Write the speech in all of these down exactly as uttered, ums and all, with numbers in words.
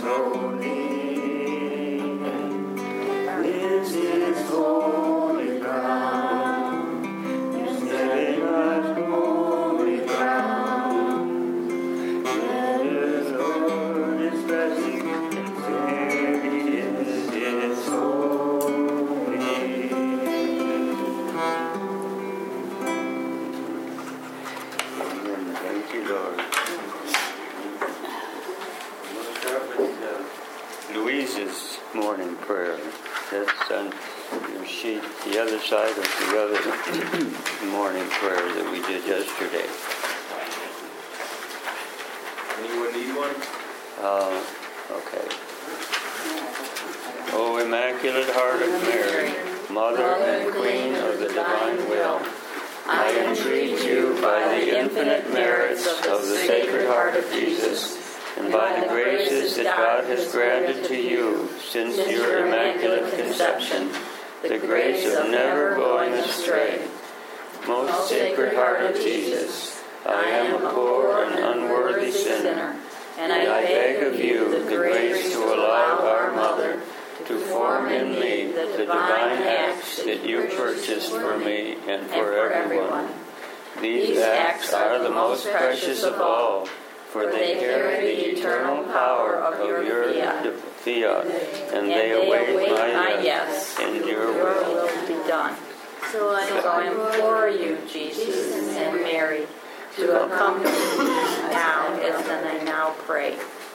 Louise's morning prayer. That's on your sheet, the other side of the other morning prayer that we did yesterday. Anyone need one? Uh, okay. O Immaculate Heart of Mary, Mother and Queen of the Divine Will, I entreat you by the infinite merits of the Sacred Heart of Jesus, and by the graces that God has granted to you since your Immaculate Conception, the grace of never going astray. Most Sacred Heart of Jesus, I am a poor and unworthy sinner, and I beg of you the grace to allow our Mother to form in me the divine acts that you purchased for me and for everyone. These acts are the most precious of all, for they carry the eternal power of your fiat, and they await my yes, and your will be done. So I implore you, Jesus and Mary, to accompany me now as I now pray.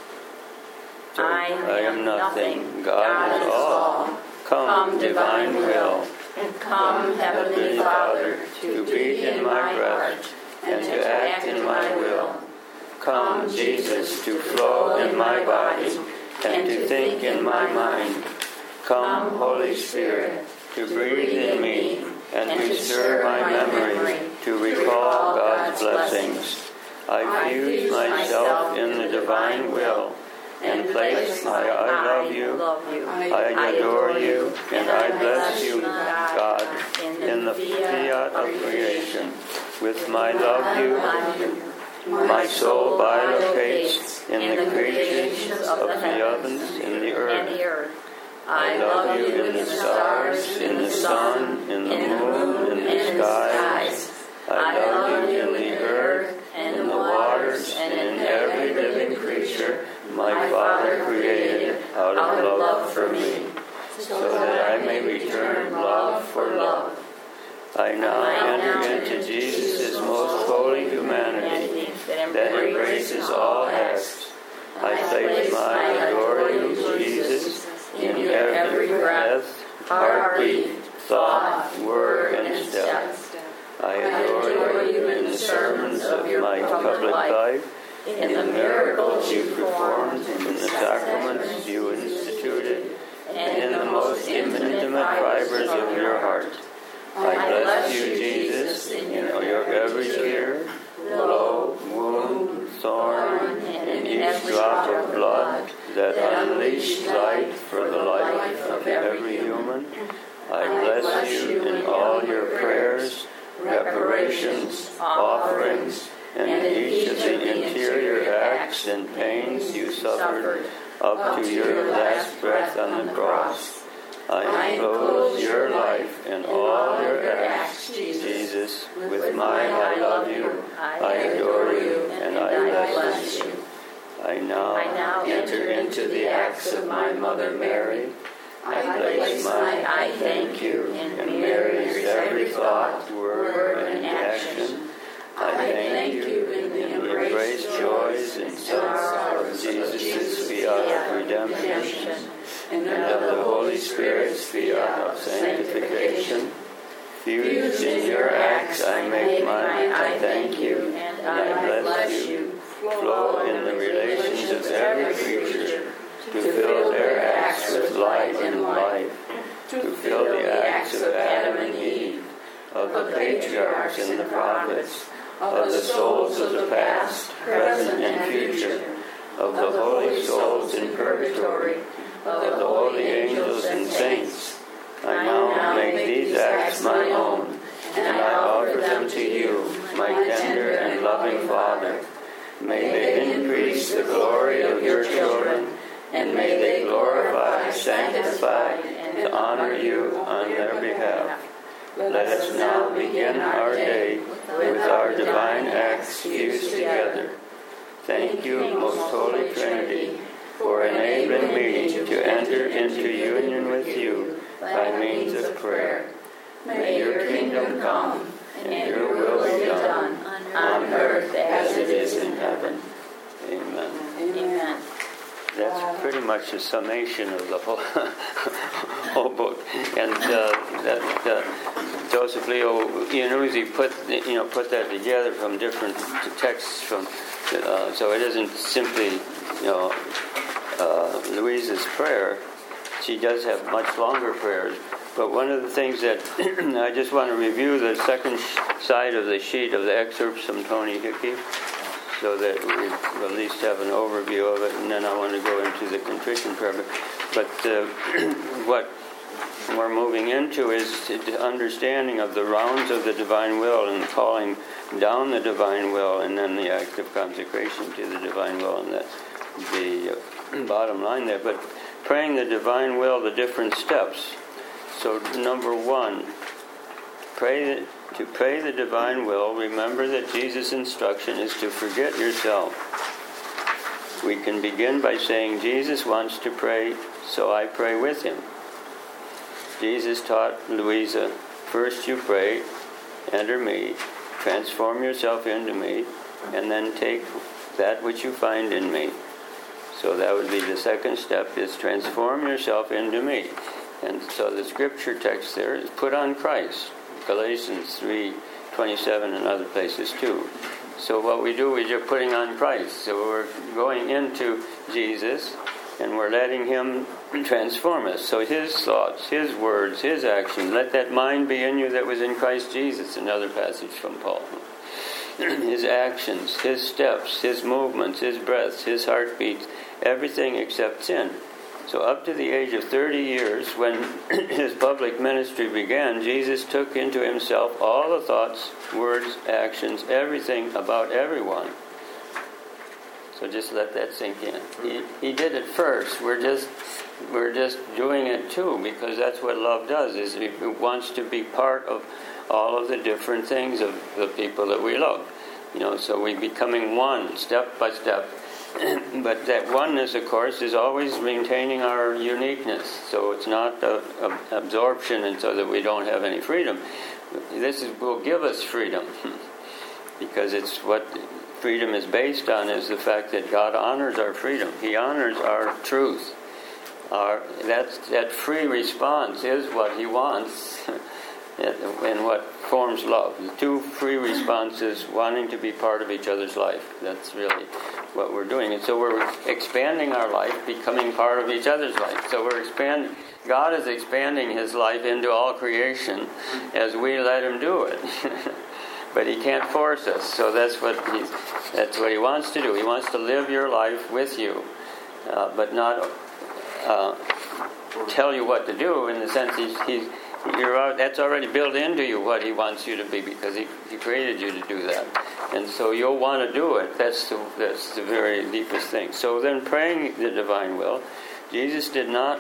I am nothing, God is all. Come, divine will, and come, Heavenly Father, to beat in my heart and to act in my will. Come, Jesus, to flow in my body and to think in my mind. Come, Holy Spirit, to breathe in me and to stir my memory to recall God's blessings. I fuse myself in the divine will and place my I love you, I adore you, and I bless you, God, in the fiat of creation. With my love you, my soul bilocates in the creations of the heavens and the earth. I love you in the stars, in the sun, in the moon, in the skies. I love you in the earth, and in the waters, and in every living creature my Father created out of love for me, so that I may return love for love. I now enter into Jesus' most holy humanity that embraces all acts. I place my adore you, Jesus, in every breath, heartbeat, thought, word, and step. I adore you in the sermons of my public life, in the miracles you performed, in the sacraments you instituted, and in the most intimate fibers of your heart. I bless you, Jesus, in your every tear, blow, wound, thorn, and each drop of blood that unleashed light for the life of every human. I bless you in all your prayers, reparations, offerings, and each of the interior acts and pains you suffered up to your last breath on the cross. I enclose your life and all your acts, Jesus, with my I love you, I adore you, and I bless you. I now enter into the acts of my Mother Mary. I place my I thank you in Mary's every thought, word, and action. I thank you in the embraced joys and sorrows of Jesus' fiat of redemption, and of the Holy Spirit's fiat of sanctification. Fused in your acts, I make my I thank you, and I bless you, flow in the relations of every creature, to fill their acts with light and life, to fill the acts of Adam and Eve, of the patriarchs and the prophets, of the souls of the past, present, and future, of the holy souls in purgatory, of the holy angels and saints. I now make these acts my own, and I offer them to you, my tender and loving Father. May they increase the glory of your children, and sanctified to honor you on their behalf. Let us now begin our day with our divine acts fused together. Thank you, most Holy Trinity, for enabling me to enter into union with you by means of prayer. May your kingdom come, and your will be done on earth as it is in heaven. Amen. Amen. That's pretty much a summation of the whole whole book. And uh, that uh, Joseph Leo Iannuzzi put you know put that together from different texts from. Uh, so it isn't simply you know uh, Louisa's prayer. She does have much longer prayers. But one of the things that I just want to review the second side of the sheet of the excerpts from Tony Hickey, so that we at least have an overview of it, and then I want to go into the contrition prayer. But uh, what we're moving into is the understanding of the rounds of the divine will and calling down the divine will, and then the act of consecration to the divine will, and that's the uh, bottom line there. But praying the divine will, the different steps. So number one, pray to pray the divine will, remember that Jesus' instruction is to forget yourself. We can begin by saying, Jesus wants to pray, so I pray with him. Jesus taught Louisa, first you pray, enter me, transform yourself into me, and then take that which you find in me. So that would be the second step, is transform yourself into me. And so the scripture text there is put on Christ, Galatians three twenty-seven and other places too. So what we do is you're putting on Christ. So we're going into Jesus and we're letting him transform us. So his thoughts, his words, his action, let that mind be in you that was in Christ Jesus, another passage from Paul. His actions, his steps, his movements, his breaths, his heartbeats, everything except sin. So up to the age of thirty years, when his public ministry began, Jesus took into himself all the thoughts, words, actions, everything about everyone. So just let that sink in. He, he did it first. We're just we're just doing it too, because that's what love does, is it wants to be part of all of the different things of the people that we love. You know, so we're becoming one, step by step. But that oneness, of course, is always maintaining our uniqueness. So it's not a, a absorption, and so that we don't have any freedom. This is, will give us freedom, because it's what freedom is based on, is the fact that God honors our freedom. He honors our truth. Our that's that free response is what he wants, and what forms love. The two free responses, wanting to be part of each other's life. That's really what we're doing. And so we're expanding our life, becoming part of each other's life. So we're expanding. God is expanding his life into all creation as we let him do it. But he can't force us. So that's what he that's what he wants to do. He wants to live your life with you, uh, but not uh, tell you what to do, in the sense he's, he's You're out, that's already built into you, what he wants you to be, because he, he created you to do that. And so you'll want to do it. That's the, that's the very deepest thing. So then, praying the divine will, Jesus did not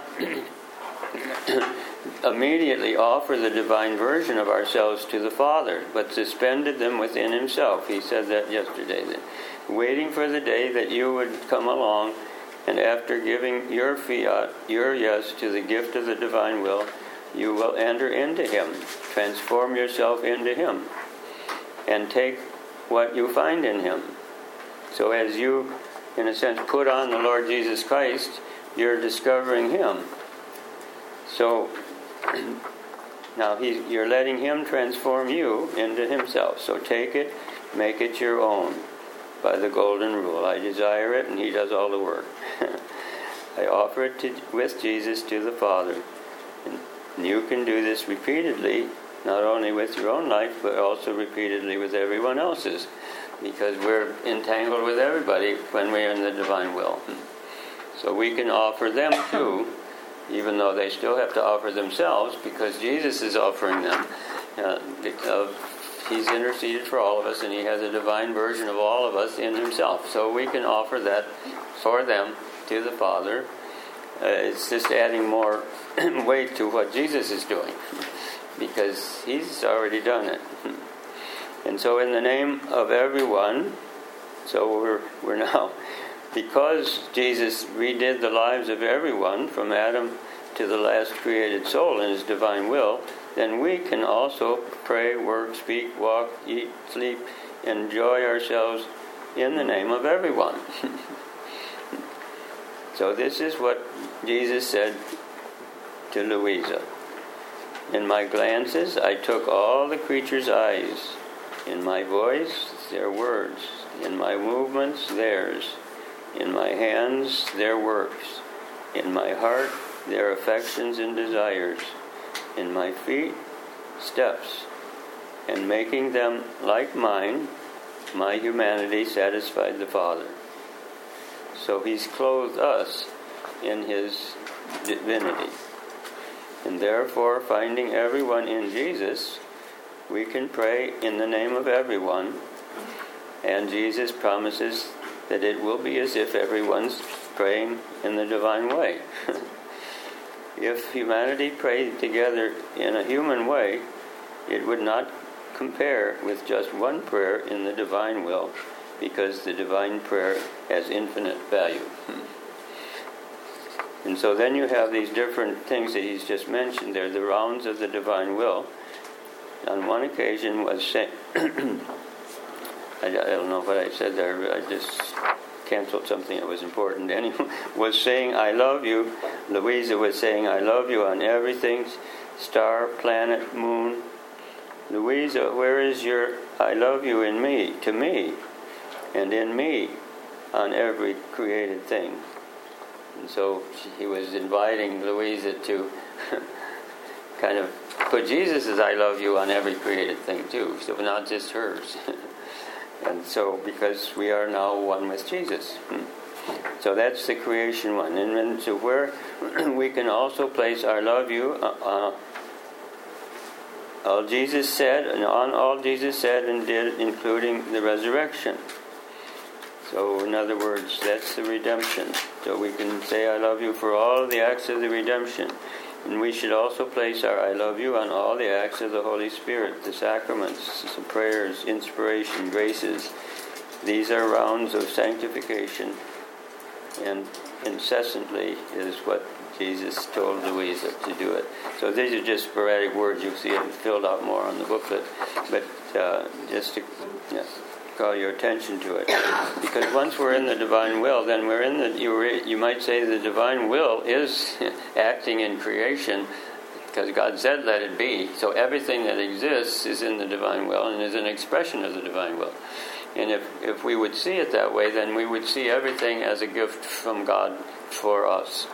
immediately offer the divine version of ourselves to the Father, but suspended them within himself. He said that yesterday, that waiting for the day that you would come along, and after giving your fiat, your yes to the gift of the divine will, you will enter into him, transform yourself into him, and take what you find in him. So as you, in a sense, put on the Lord Jesus Christ, you're discovering him. So now he's, you're letting him transform you into himself. So take it, make it your own, by the golden rule. I desire it, and he does all the work. I offer it to, with Jesus to the Father. And you can do this repeatedly, not only with your own life, but also repeatedly with everyone else's, because we're entangled with everybody when we're in the divine will. So we can offer them too, even though they still have to offer themselves, because Jesus is offering them. Uh, uh, he's interceded for all of us, and he has a divine version of all of us in himself. So we can offer that for them to the Father, it's just adding more weight to what Jesus is doing, because he's already done it. And so in the name of everyone, so we're we're now, because Jesus redid the lives of everyone from Adam to the last created soul in his divine will, then we can also pray, work, speak, walk, eat, sleep, enjoy ourselves in the name of everyone. So this is what Jesus said to Louisa. In my glances I took all the creatures' eyes. In my voice, their words. In my movements, theirs. In my hands, their works. In my heart, their affections and desires. In my feet, steps. And making them like mine, my humanity satisfied the Father. So he's clothed us in his divinity. And therefore, finding everyone in Jesus, we can pray in the name of everyone. And Jesus promises that it will be as if everyone's praying in the divine way. If humanity prayed together in a human way, it would not compare with just one prayer in the divine will, because the divine prayer has infinite value. And so then you have these different things that he's just mentioned there, the rounds of the divine will. On one occasion was saying, I, I don't know what I said there, I just canceled something that was important. Anyway, was saying, I love you. Louisa was saying, I love you on everything, star, planet, moon. Louisa, where is your I love you in me, to me, and in me, on every created thing? And so he was inviting Louisa to kind of put Jesus' I love you on every created thing too, so not just hers. And so, because we are now one with Jesus. So that's the creation one. And then to where we can also place I love you uh, uh, all Jesus said, and on all Jesus said and did, including the resurrection. So in other words, that's the redemption. So we can say I love you for all of the acts of the redemption. And we should also place our I love you on all the acts of the Holy Spirit, the sacraments, the prayers, inspiration, graces. These are rounds of sanctification, and incessantly is what Jesus told Louisa to do it. So these are just sporadic words. You'll see it filled out more on the booklet. But uh, just to yeah, call your attention to it. Because once we're in the divine will, then we're in the, you, re, you might say the divine will is acting in creation, because God said let it be. So everything that exists is in the divine will and is an expression of the divine will. And if, if we would see it that way, then we would see everything as a gift from God for us.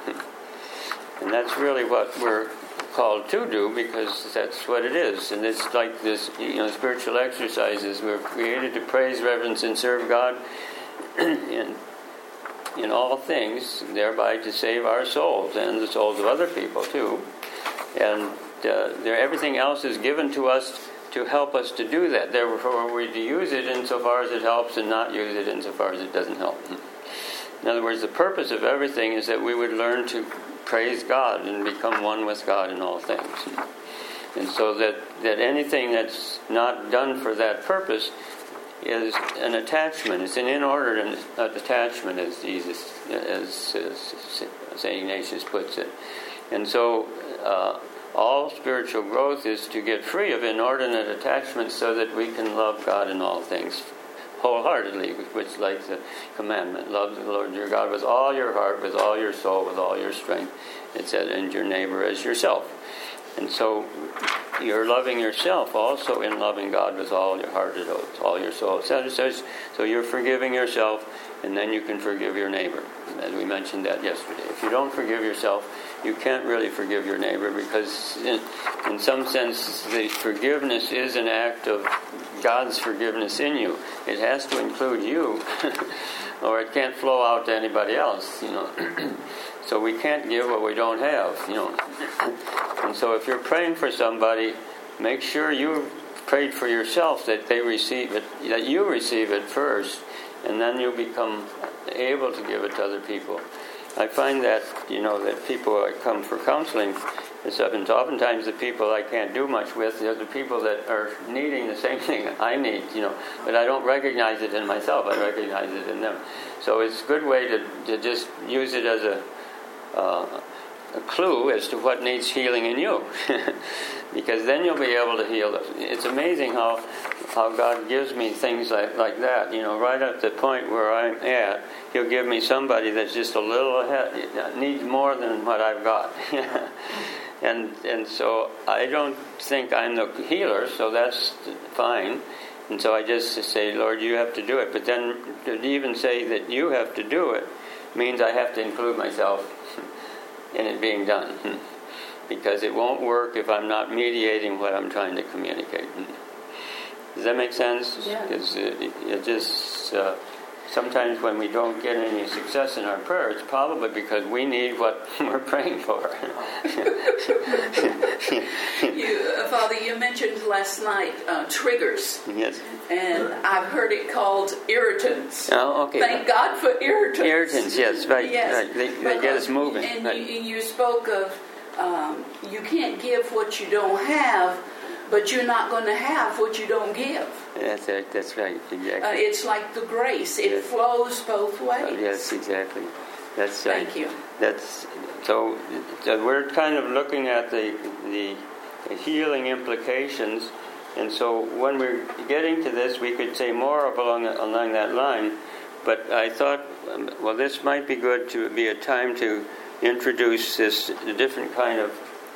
And that's really what we're called to do, because that's what it is. And it's like this, you know, spiritual exercises. We're created to praise, reverence, and serve God in, in all things, thereby to save our souls and the souls of other people too. And uh, there, everything else is given to us to help us to do that. Therefore, we're to use it insofar as it helps and not use it insofar as it doesn't help. In other words, the purpose of everything is that we would learn to praise God and become one with God in all things. And so that, that anything that's not done for that purpose is an attachment. It's an inordinate attachment, as Jesus, as, as Saint Ignatius puts it. And so uh, all spiritual growth is to get free of inordinate attachments so that we can love God in all things wholeheartedly, which like the commandment, love the Lord your God with all your heart, with all your soul, with all your strength. It said, and your neighbor as yourself. And so you're loving yourself also in loving God with all your heart, all your soul. So it says, so you're forgiving yourself, and then you can forgive your neighbor. As we mentioned that yesterday. If you don't forgive yourself, you can't really forgive your neighbor, because in, in some sense the forgiveness is an act of God's forgiveness in you. It has to include you, or it can't flow out to anybody else, you know. So we can't give what we don't have, you know. And so if you're praying for somebody, make sure you prayed for yourself, that they receive it, that you receive it first, and then you become able to give it to other people. I find that, you know, that people that come for counseling and stuff, and oftentimes the people I can't do much with are the people that are needing the same thing I need, you know, but I don't recognize it in myself, I recognize it in them. So it's a good way to, to just use it as a, uh, a clue as to what needs healing in you. Because then you'll be able to heal them. It's amazing how how God gives me things like, like that. You know, right at the point where I'm at, He'll give me somebody that's just a little ahead, needs more than what I've got. and and so I don't think I'm the healer, so that's fine. And so I just say, Lord, you have to do it. But then to even say that you have to do it means I have to include myself in it being done. Because it won't work if I'm not mediating what I'm trying to communicate. Does that make sense? Yeah. Because it, it just uh, sometimes when we don't get any success in our prayer, it's probably because we need what we're praying for. you, uh, Father, you mentioned last night uh, triggers. Yes. And I've heard it called irritants. Oh, okay. Thank God for irritants. Irritants, yes, right. Yes. right. They, they get us moving. And right. you, you spoke of um, you can't give what you don't have, but you're not going to have what you don't give. That's right, that's right, exactly. Uh, it's like the grace. It yes. flows both ways. Uh, yes, exactly. That's right. Thank you. That's so, so we're kind of looking at the, the the healing implications, and so when we're getting to this, we could say more along along that line. But I thought, well, this might be good to be a time to introduce this a different kind of,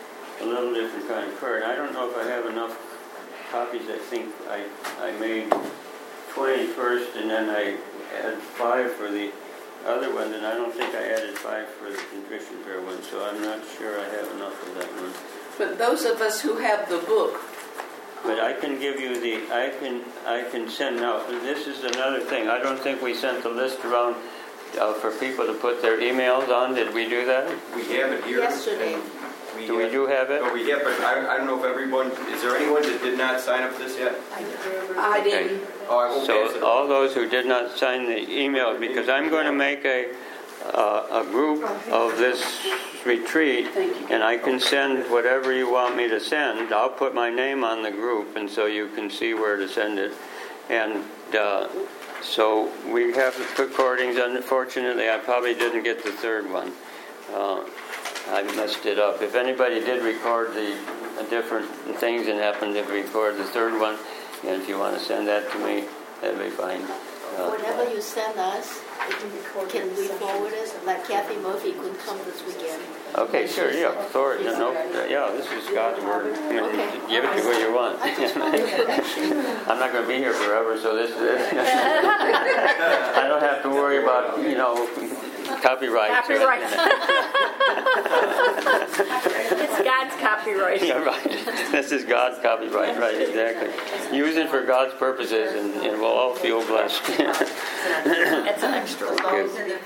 a little different kind of prayer. And I don't know if I have enough copies. I think I I made twenty first, and then I had five for the other one, and I don't think I added five for the contrition prayer one, so I'm not sure I have enough of that one. But those of us who have the book. But I can give you the, I can I can send out, this is another thing, I don't think we sent the list around uh, for people to put their emails on. Did we do that? We have it here. Yesterday. We do have, we do have it? No, we have, but I, I don't know if everyone, is there anyone that did not sign up for this yet? I didn't. Oh, I will pass it. So all those who did not sign the email, because I'm going to make a uh, a group of this retreat, and I can send whatever you want me to send. I'll put my name on the group, and so you can see where to send it. And uh, so we have the recordings. Unfortunately, I probably didn't get the third one. Uh, I messed it up. If anybody did record the uh, different things and happened to record the third one, and if you want to send that to me, that'd be fine. Uh, Whatever you send us, can we forward it? Like Kathy Murphy could come this weekend. Okay, sure, yeah, forward. No, no, yeah, this is God's word. I mean, Okay. Give it to who you want. I'm not going to be here forever, so this is it. I don't have to worry about, you know, copyright. Copyright. It's God's copyright. Yeah, right. This is God's copyright, right, exactly. Use it for God's purposes, and, and we'll all feel blessed. It's an extra. Good.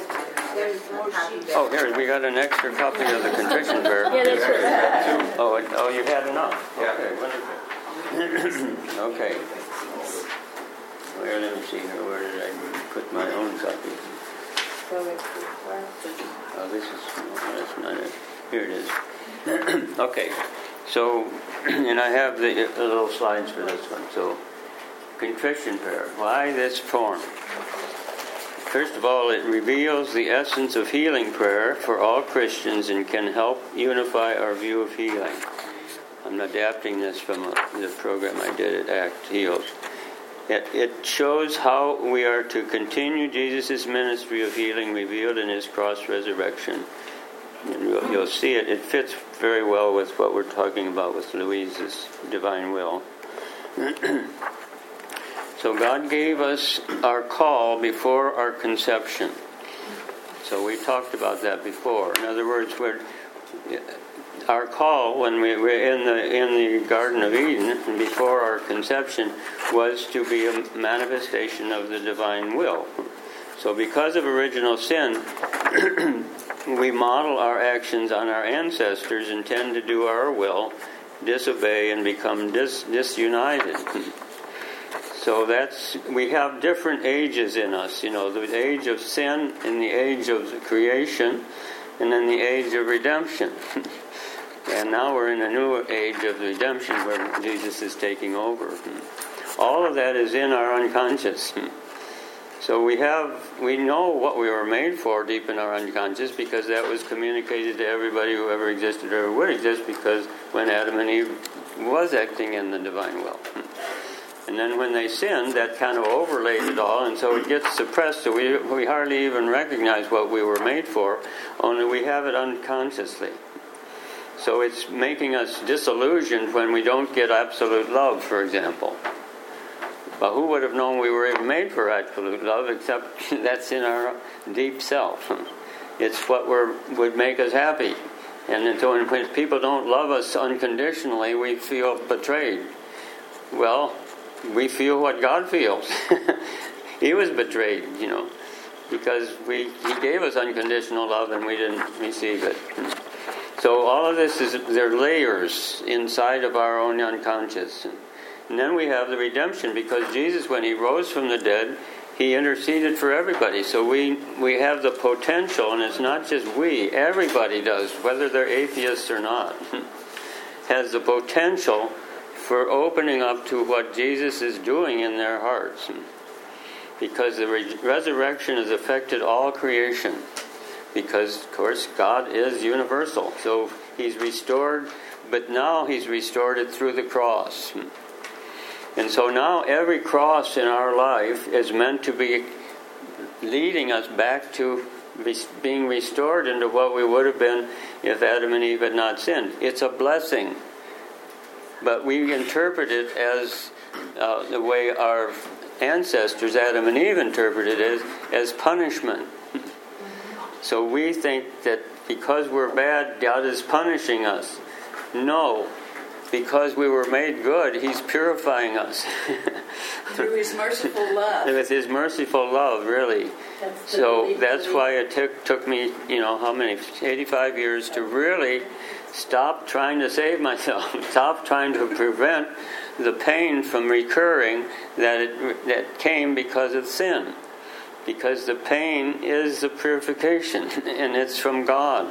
Oh, here, we got an extra copy of the contrition prayer. Yeah, that's what. Oh, it- oh, you had enough? Yeah. Okay, wonderful. Okay. Where, let me see here, where did I put my own copy? Oh, this is, no, that's not it. Here it is. Okay, so, and I have the, the little slides for this one. So, contrition prayer. Why this form? First of all, it reveals the essence of healing prayer for all Christians and can help unify our view of healing. I'm adapting this from a, the program I did at ACT Heals. It, it shows how we are to continue Jesus' ministry of healing revealed in his cross resurrection. And you'll, you'll see it. It fits very well with what we're talking about with Louise's divine will. So God gave us our call before our conception. So we talked about that before. In other words, we're, our call when we were in the in the Garden of Eden and before our conception was to be a manifestation of the divine will. So because of original sin, we model our actions on our ancestors and tend to do our will, disobey, and become dis- disunited. So that's, we have different ages in us, you know, the age of sin and the age of creation, and then the age of redemption. And now we're in a new age of redemption where Jesus is taking over. All of that is in our unconscious. So we have, we know what we were made for deep in our unconscious, because that was communicated to everybody who ever existed or would exist, because when Adam and Eve was acting in the divine will. And then when they sinned, that kind of overlaid it all, and so it gets suppressed, so we, we hardly even recognize what we were made for, only we have it unconsciously. So it's making us disillusioned when we don't get absolute love, for example. But who would have known we were even made for absolute love, except that's in our deep self. It's what we're, would make us happy. And so when people don't love us unconditionally, we feel betrayed. Well, we feel what God feels. He was betrayed, you know, because we He gave us unconditional love and we didn't receive it. So all of this is, they're layers inside of our own unconscious. And then we have the redemption, because Jesus, when He rose from the dead, He interceded for everybody. So we, we have the potential, and it's not just we, everybody does, whether they're atheists or not, has the potential for opening up to what Jesus is doing in their hearts. Because the re- resurrection has affected all creation. Because, of course, God is universal. So He's restored, but now He's restored it through the cross. And so now every cross in our life is meant to be leading us back to being restored into what we would have been if Adam and Eve had not sinned. It's a blessing. But we interpret it as uh, the way our ancestors, Adam and Eve, interpreted it, as punishment. So we think that because we're bad, God is punishing us. No. Because we were made good, He's purifying us. Through His merciful love. With His merciful love, really. That's so that's why it took took me, you know, how many, eighty-five years to really stop trying to save myself. Stop trying to prevent the pain from recurring that it, that came because of sin. Because the pain is the purification, and it's from God.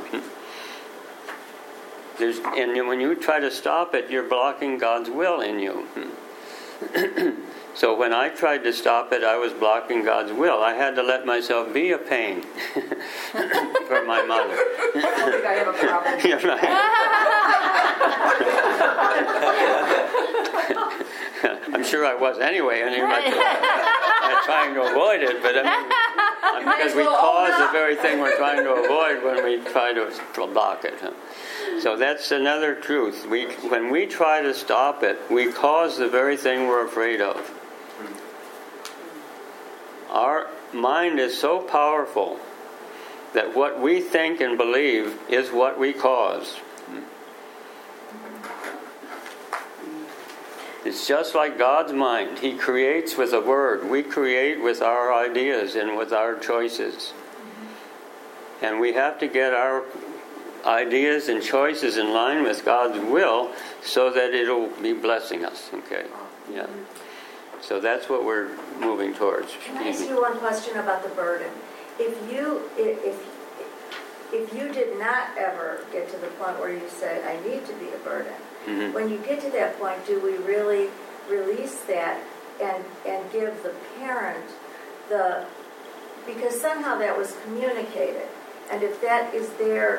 There's, and when you try to stop it, you're blocking God's will in you. So when I tried to stop it, I was blocking God's will. I had to let myself be a pain for my mother. I don't think I have a problem. You're right. I'm sure I was anyway, and you're not I'm trying to avoid it, but I mean, because we cause the very thing we're trying to avoid when we try to block it. So that's another truth. We, when we try to stop it, we cause the very thing we're afraid of. Our mind is so powerful that what we think and believe is what we cause. It's just like God's mind. He creates with a word. We create with our ideas and with our choices. And we have to get our ideas and choices in line with God's will so that it'll be blessing us. Okay? Yeah. So that's what we're moving towards. Can I ask you one question about the burden? If you if if you did not ever get to the point where you said, I need to be a burden, mm-hmm. when you get to that point, do we really release that and and give the parent the, because somehow that was communicated, and if that is their,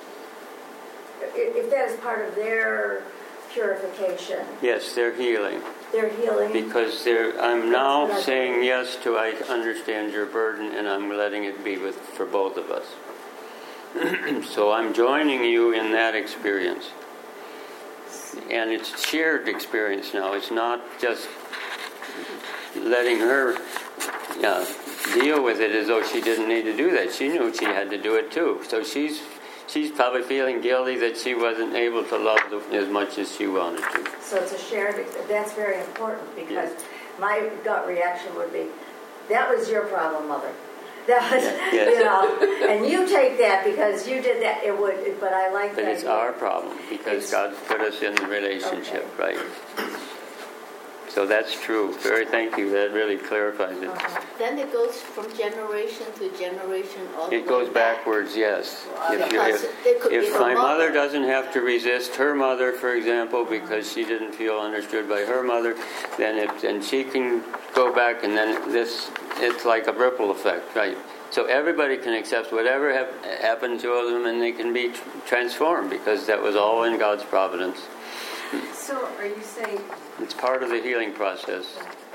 if that is part of their purification. Yes, they're healing. They're healing. Because they're, I'm now saying yes to, I understand your burden, and I'm letting it be with for both of us. So I'm joining you in that experience. And it's shared experience now. It's not just letting her uh, deal with it as though she didn't need to do that. She knew she had to do it too. So she's she's probably feeling guilty that she wasn't able to love the, as much as she wanted to. So it's a shared, that's very important, because yes. my gut reaction would be, that was your problem, Mother. That was, yes. you know, and you take that because you did that. It would, but I like but that. But it's idea. Our problem because it's, God put us in the relationship, okay. right? So that's true. Very thank you. That really clarifies it. Uh-huh. Then it goes from generation to generation all the It goes way back. backwards, yes. If, you, Because if, it could if be her my mother mother. doesn't have to resist her mother, for example, because she didn't feel understood by her mother, then if, then she can go back, and then this, it's like a ripple effect, right? So everybody can accept whatever have, happened to them, and they can be tr- transformed, because that was all in God's providence. So are you saying, It's part of the healing process.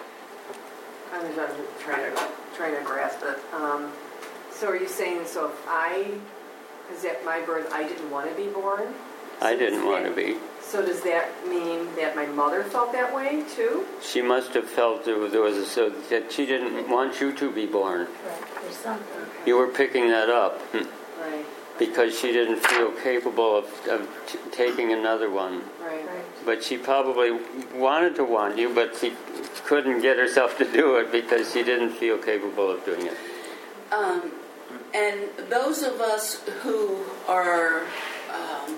I'm just trying to, trying to grasp it. Um, so are you saying, so if I, because at my birth I didn't want to be born? So I didn't does want to that- be. So does that mean that my mother felt that way too? She must have felt there was, there was a, so that she didn't want you to be born. Right, there's something. You were picking that up. Right, Because she didn't feel capable of, of t- taking another one. right. Right. But she probably wanted to want you, but she couldn't get herself to do it because she didn't feel capable of doing it. Um, and those of us who are, um,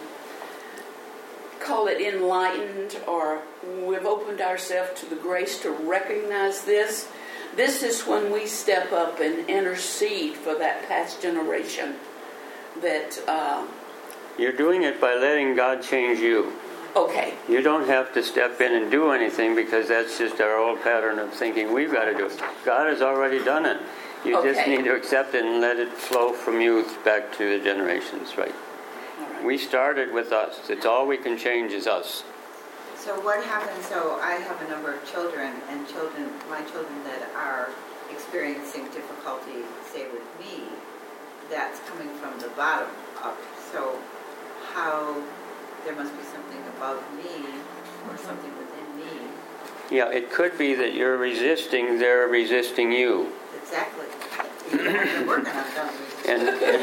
call it enlightened, or we've opened ourselves to the grace to recognize this, this is when we step up and intercede for that past generation. That, uh, You're doing it by letting God change you. okay, You don't have to step in and do anything because that's just our old pattern of thinking we've got to do it. God has already done it. You just Okay. need to accept it and let it flow from you back to the generations, right? all right. We started with us. It's all we can change is us. So what happens, so I have a number of children, and children, my children that are experiencing difficulty, say with me, that's coming from the bottom up. So how, there must be something above me or something within me. Yeah, it could be that you're resisting, they're resisting you. Exactly. You have been working on them. And,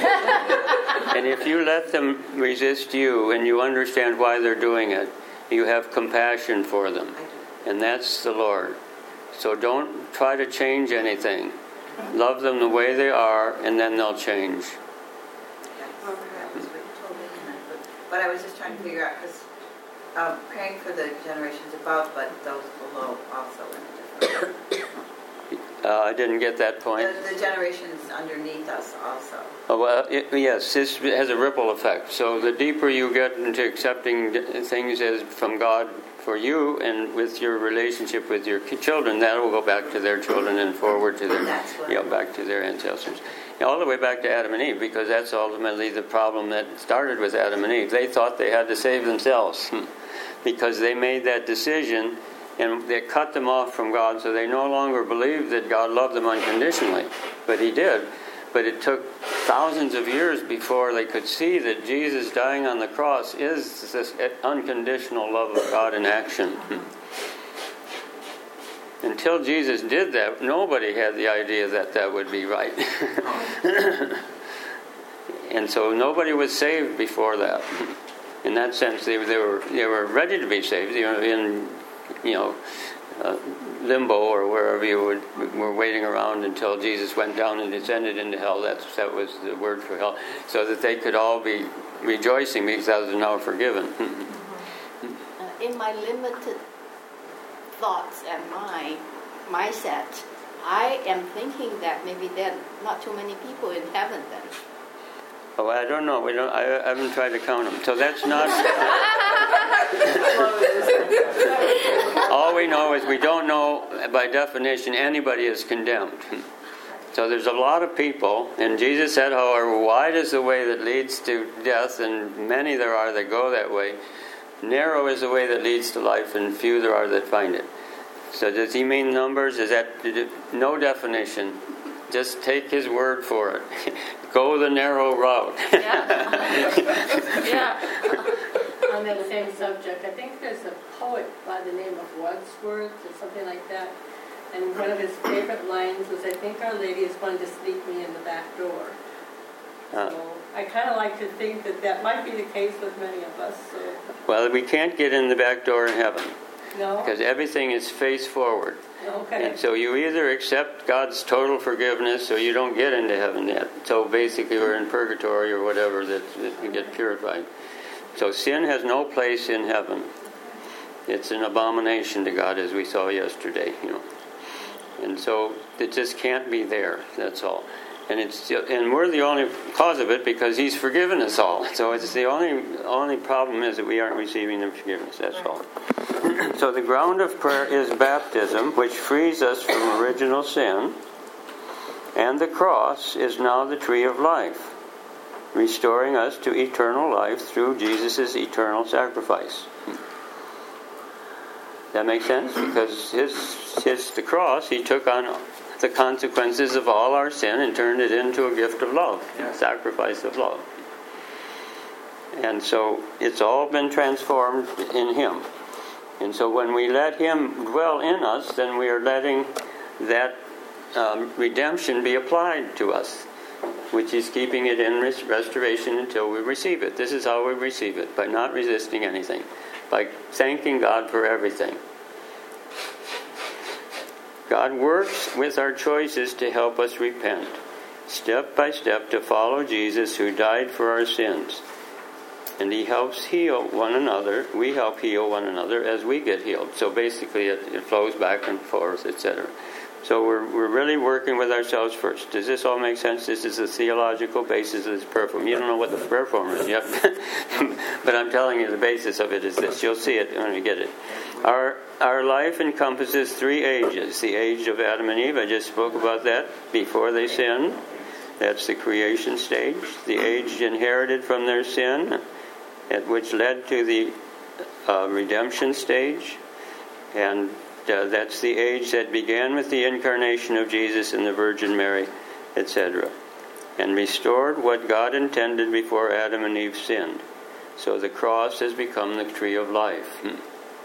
and, and if you let them resist you and you understand why they're doing it, you have compassion for them. I do. And that's the Lord. So don't try to change anything. Love them the way they are, and then they'll change. That's, that was what you told me. And I, but, but I was just trying to figure out, because um, praying for the generations above, but those below also in a different Uh, I didn't get that point. The, the generations underneath us also. Oh, well, it, yes, this has a ripple effect. So the deeper you get into accepting things as from God for you and with your relationship with your children, that will go back to their children and forward to their, That's what you know, back to their ancestors. And all the way back to Adam and Eve, because that's ultimately the problem that started with Adam and Eve. They thought they had to save themselves because they made that decision and they cut them off from God, so they no longer believed that God loved them unconditionally. But He did. But it took thousands of years before they could see that Jesus dying on the cross is this unconditional love of God in action. Until Jesus did that, nobody had the idea that that would be right. And so nobody was saved before that. In that sense, they, they were they were ready to be saved. You know, in you know, uh, limbo or wherever you would, were waiting around until Jesus went down and descended into hell. That's, that was the word for hell. So that they could all be rejoicing because they're now forgiven. Uh, in my limited thoughts and my mindset, I am thinking that maybe there are not too many people in heaven then. Oh, I don't know. We don't. I, I haven't tried to count them. So that's not. All we know is we don't know, by definition, anybody is condemned. So there's a lot of people, and Jesus said, however, wide is the way that leads to death, and many there are that go that way. Narrow is the way that leads to life, and few there are that find it. So does He mean numbers? Is that no definition? Just take His word for it. Go the narrow route. Yeah. Yeah. On that same subject, I think there's a poet by the name of Wordsworth or something like that, and one of his favorite lines was, "I think Our Lady is going to sneak me in the back door." Uh, So I kind of like to think that that might be the case with many of us. So, well, we can't get in the back door in heaven no? because everything is face forward. Okay. And so you either accept God's total forgiveness or you don't get into heaven yet. So basically we're in purgatory or whatever that, that you get purified. So sin has no place in heaven. It's an abomination to God, as we saw yesterday, you know. And so it just can't be there, that's all. And it's and we're the only cause of it because He's forgiven us all. So it's the only only problem is that we aren't receiving the forgiveness, that's all. So the ground of prayer is baptism, which frees us from original sin. And the cross is now the tree of life, restoring us to eternal life through Jesus' eternal sacrifice. That makes sense? Because his, his the cross, He took on the consequences of all our sin and turned it into a gift of love, yeah. a sacrifice of love. And so it's all been transformed in Him. And so when we let Him dwell in us, then we are letting that um, redemption be applied to us, which is keeping it in res- restoration until we receive it. This is how we receive it, by not resisting anything, by thanking God for everything. God works with our choices to help us repent, step by step to follow Jesus who died for our sins. And He helps heal one another. We help heal one another as we get healed. So basically it, it flows back and forth, et cetera. So we're we're really working with ourselves first. Does this all make sense? This is the theological basis of this prayer form. You don't know what the prayer form is yet, but I'm telling you the basis of it is this. You'll see it when you get it. Our our life encompasses three ages. The age of Adam and Eve, I just spoke about that, before they sinned. That's the creation stage. The age inherited from their sin, at which led to the uh, redemption stage. And uh, that's the age that began with the incarnation of Jesus and the Virgin Mary, et cetera, and restored what God intended before Adam and Eve sinned. So the cross has become the tree of life. Hmm.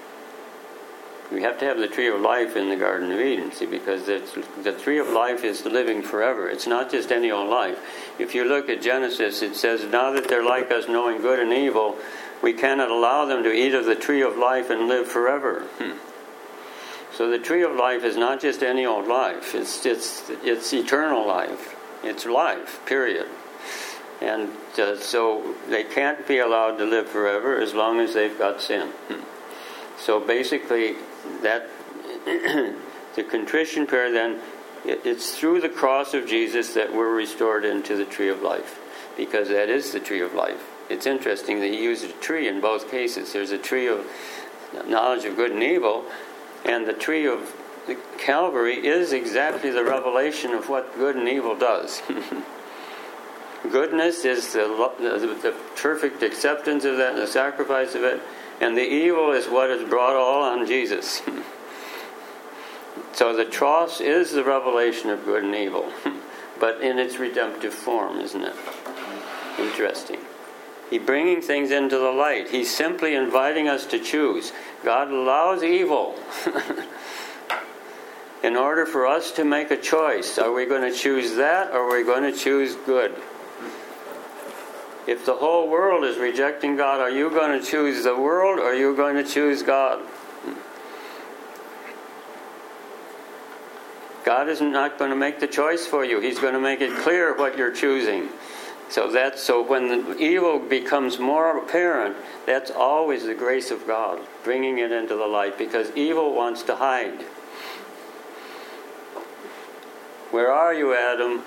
We have to have the tree of life in the Garden of Eden, see, because it's, the tree of life is living forever. It's not just any old life. If you look at Genesis, it says, now that they're like us, knowing good and evil, we cannot allow them to eat of the tree of life and live forever. Hmm. So the tree of life is not just any old life. It's it's it's eternal life. It's life, period. And uh, so they can't be allowed to live forever as long as they've got sin. Hmm. So basically, that the contrition prayer then, it, it's through the cross of Jesus that we're restored into the tree of life, because that is the tree of life. It's interesting that He used a tree in both cases. There's a tree of knowledge of good and evil, and the tree of Calvary is exactly the revelation of what good and evil does. Goodness is the, the, the perfect acceptance of that, the sacrifice of it. And the evil is what is brought all on Jesus. So the cross is the revelation of good and evil, but in its redemptive form, isn't it? Interesting. He's bringing things into the light. He's simply inviting us to choose. God allows evil in order for us to make a choice. Are we going to choose that, or are we going to choose good? If the whole world is rejecting God, are you going to choose the world, or are you going to choose God? God is not going to make the choice for you. He's going to make it clear what you're choosing. So that's so when the evil becomes more apparent, that's always the grace of God, bringing it into the light, because evil wants to hide. Where are you, Adam?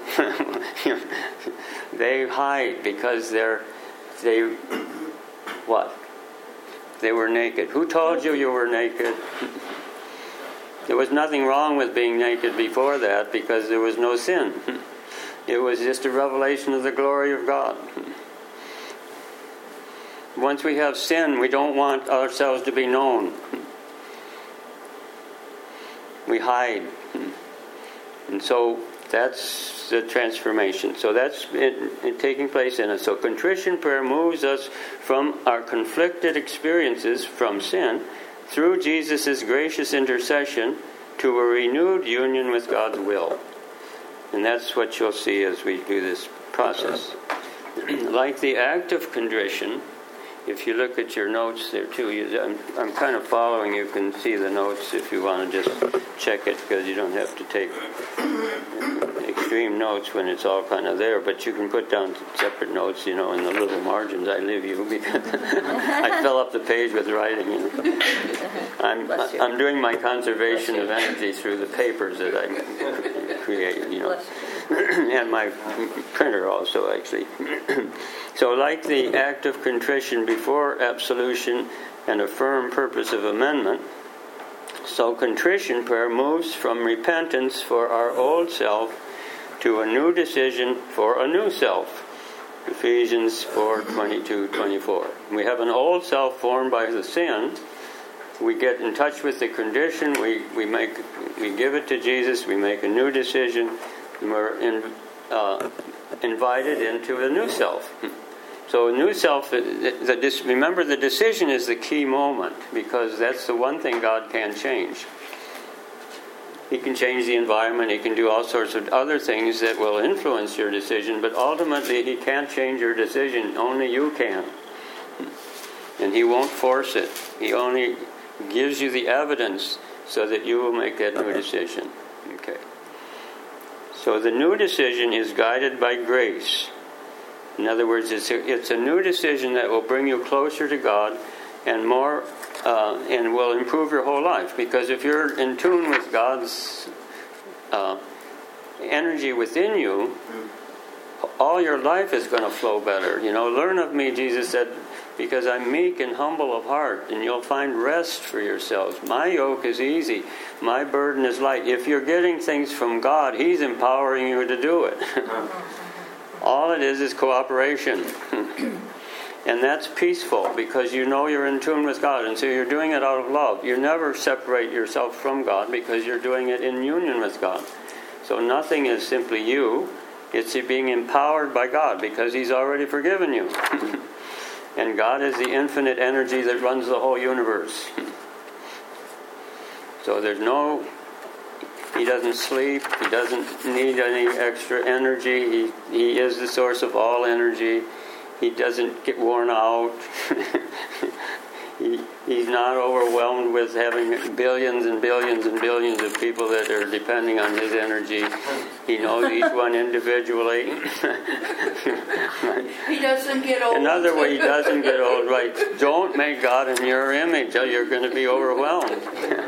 They hide because they're, they, what? They were naked. Who told you you were naked? There was nothing wrong with being naked before that, because there was no sin. It was just a revelation of the glory of God. Once we have sin, we don't want ourselves to be known. We hide. And so that's the transformation. So that's it, it taking place in us. So contrition prayer moves us from our conflicted experiences from sin through Jesus' gracious intercession to a renewed union with God's will. And that's what you'll see as we do this process. Like the act of contrition, if you look at your notes there too, you, I'm, I'm kind of following. You can see the notes if you want to just check it, because you don't have to take extreme notes when it's all kind of there. But you can put down separate notes, you know, in the little margins I leave you, because I fill up the page with writing. You know. I'm I'm doing my conservation of energy through the papers that I create, you know, and my printer also, actually. So like the act of contrition before absolution and a firm purpose of amendment, so contrition prayer moves from repentance for our old self to a new decision for a new self. Ephesians four twenty-two to twenty-four. We have an old self formed by the sin. We get in touch with the condition. We we make we give it to Jesus. We make a new decision. And we're in, uh, invited into a new self. So a new self, the, the, remember the decision is the key moment, because that's the one thing God can change. He can change the environment, He can do all sorts of other things that will influence your decision, but ultimately He can't change your decision, only you can. And He won't force it. He only gives you the evidence so that you will make that new decision. Okay. So the new decision is guided by grace. In other words, it's a, it's a new decision that will bring you closer to God and more, uh, and will improve your whole life. Because if you're in tune with God's uh, energy within you, all your life is going to flow better. You know, learn of me, Jesus said, because I'm meek and humble of heart, and you'll find rest for yourselves. My yoke is easy. My burden is light. If you're getting things from God, He's empowering you to do it. All it is is cooperation. And that's peaceful, because you know you're in tune with God, and so you're doing it out of love. You never separate yourself from God, because you're doing it in union with God. So nothing is simply you. It's being empowered by God, because He's already forgiven you. And God is the infinite energy that runs the whole universe. So there's no, He doesn't sleep, He doesn't need any extra energy. He, he is the source of all energy. He doesn't get worn out. he, he's not overwhelmed with having billions and billions and billions of people that are depending on His energy. He knows each one individually. He doesn't get old. Another way, He doesn't get old, right? Don't make God in your image, or you're going to be overwhelmed.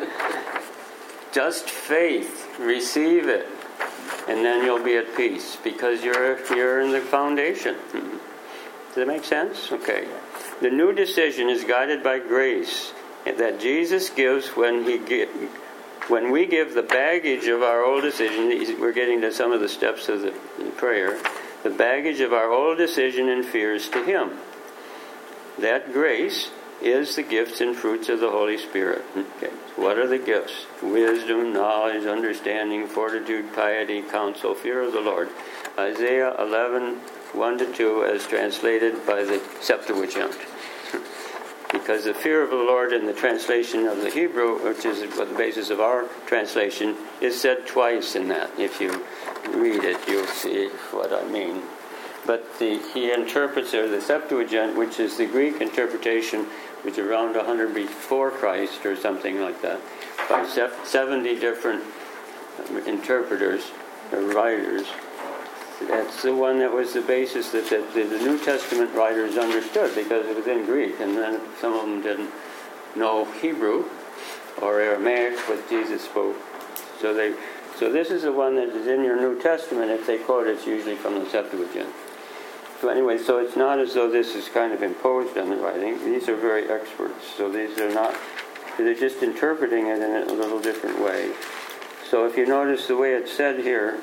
Just faith. Receive it. And then you'll be at peace, because you're you're in the foundation. Does that make sense? Okay. The new decision is guided by grace that Jesus gives when He give, when we give the baggage of our old decision. We're getting to some of the steps of the prayer. The baggage of our old decision and fears to Him. That grace is the gifts and fruits of the Holy Spirit. Okay. What are the gifts? Wisdom, knowledge, understanding, fortitude, piety, counsel, fear of the Lord. Isaiah eleven, one to two, as translated by the Septuagint. Because the fear of the Lord in the translation of the Hebrew, which is the basis of our translation, is said twice in that. If you read it, you'll see what I mean. But the, he interprets there the Septuagint, which is the Greek interpretation, which is around one hundred before Christ or something like that, by seventy different interpreters or writers. That's the one that was the basis that, that the New Testament writers understood, because it was in Greek, and then some of them didn't know Hebrew or Aramaic, what Jesus spoke. So they, so this is the one that is in your New Testament. If they quote, it's usually from the Septuagint. So anyway, so it's not as though this is kind of imposed on the writing. These are very experts. So these are not, they're just interpreting it in a little different way. So if you notice the way it's said here,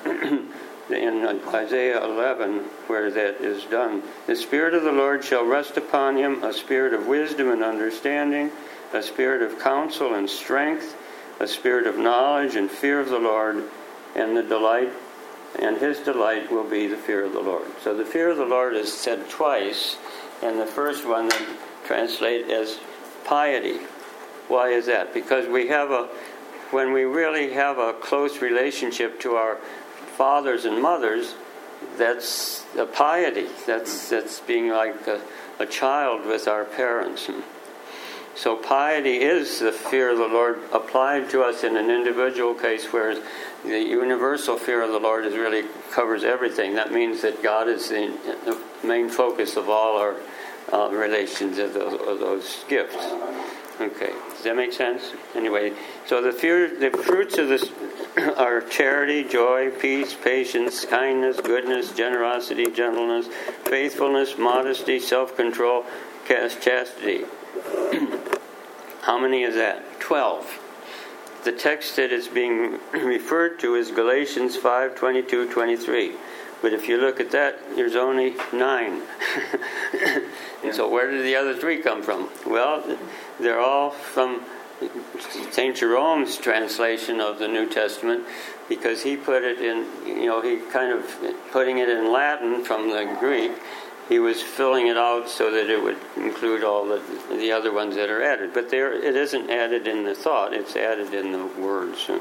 in Isaiah eleven, where that is done, the Spirit of the Lord shall rest upon him, a spirit of wisdom and understanding, a spirit of counsel and strength, a spirit of knowledge and fear of the Lord, and the delight, and his delight will be the fear of the Lord. So the fear of the Lord is said twice, and the first one then translated as piety. Why is that? Because we have a, when we really have a close relationship to our fathers and mothers, that's a piety. That's that's being like a, a child with our parents. So piety is the fear of the Lord applied to us in an individual case, whereas the universal fear of the Lord is really covers everything. That means that God is the, the main focus of all our uh, relations of those, of those gifts. Okay, does that make sense? Anyway, so the fear, the fruits of this are charity, joy, peace, patience, kindness, goodness, generosity, gentleness, faithfulness, modesty, self-control, chastity. How many is that? Twelve. The text that is being referred to is Galatians five, twenty-two, twenty-three. But if you look at that, there's only nine. And so where did the other three come from? Well, they're all from Saint Jerome's translation of the New Testament, because he put it in, you know, he kind of putting it in Latin from the Greek. He was filling it out so that it would include all the the other ones that are added. But there, it isn't added in the thought; it's added in the words.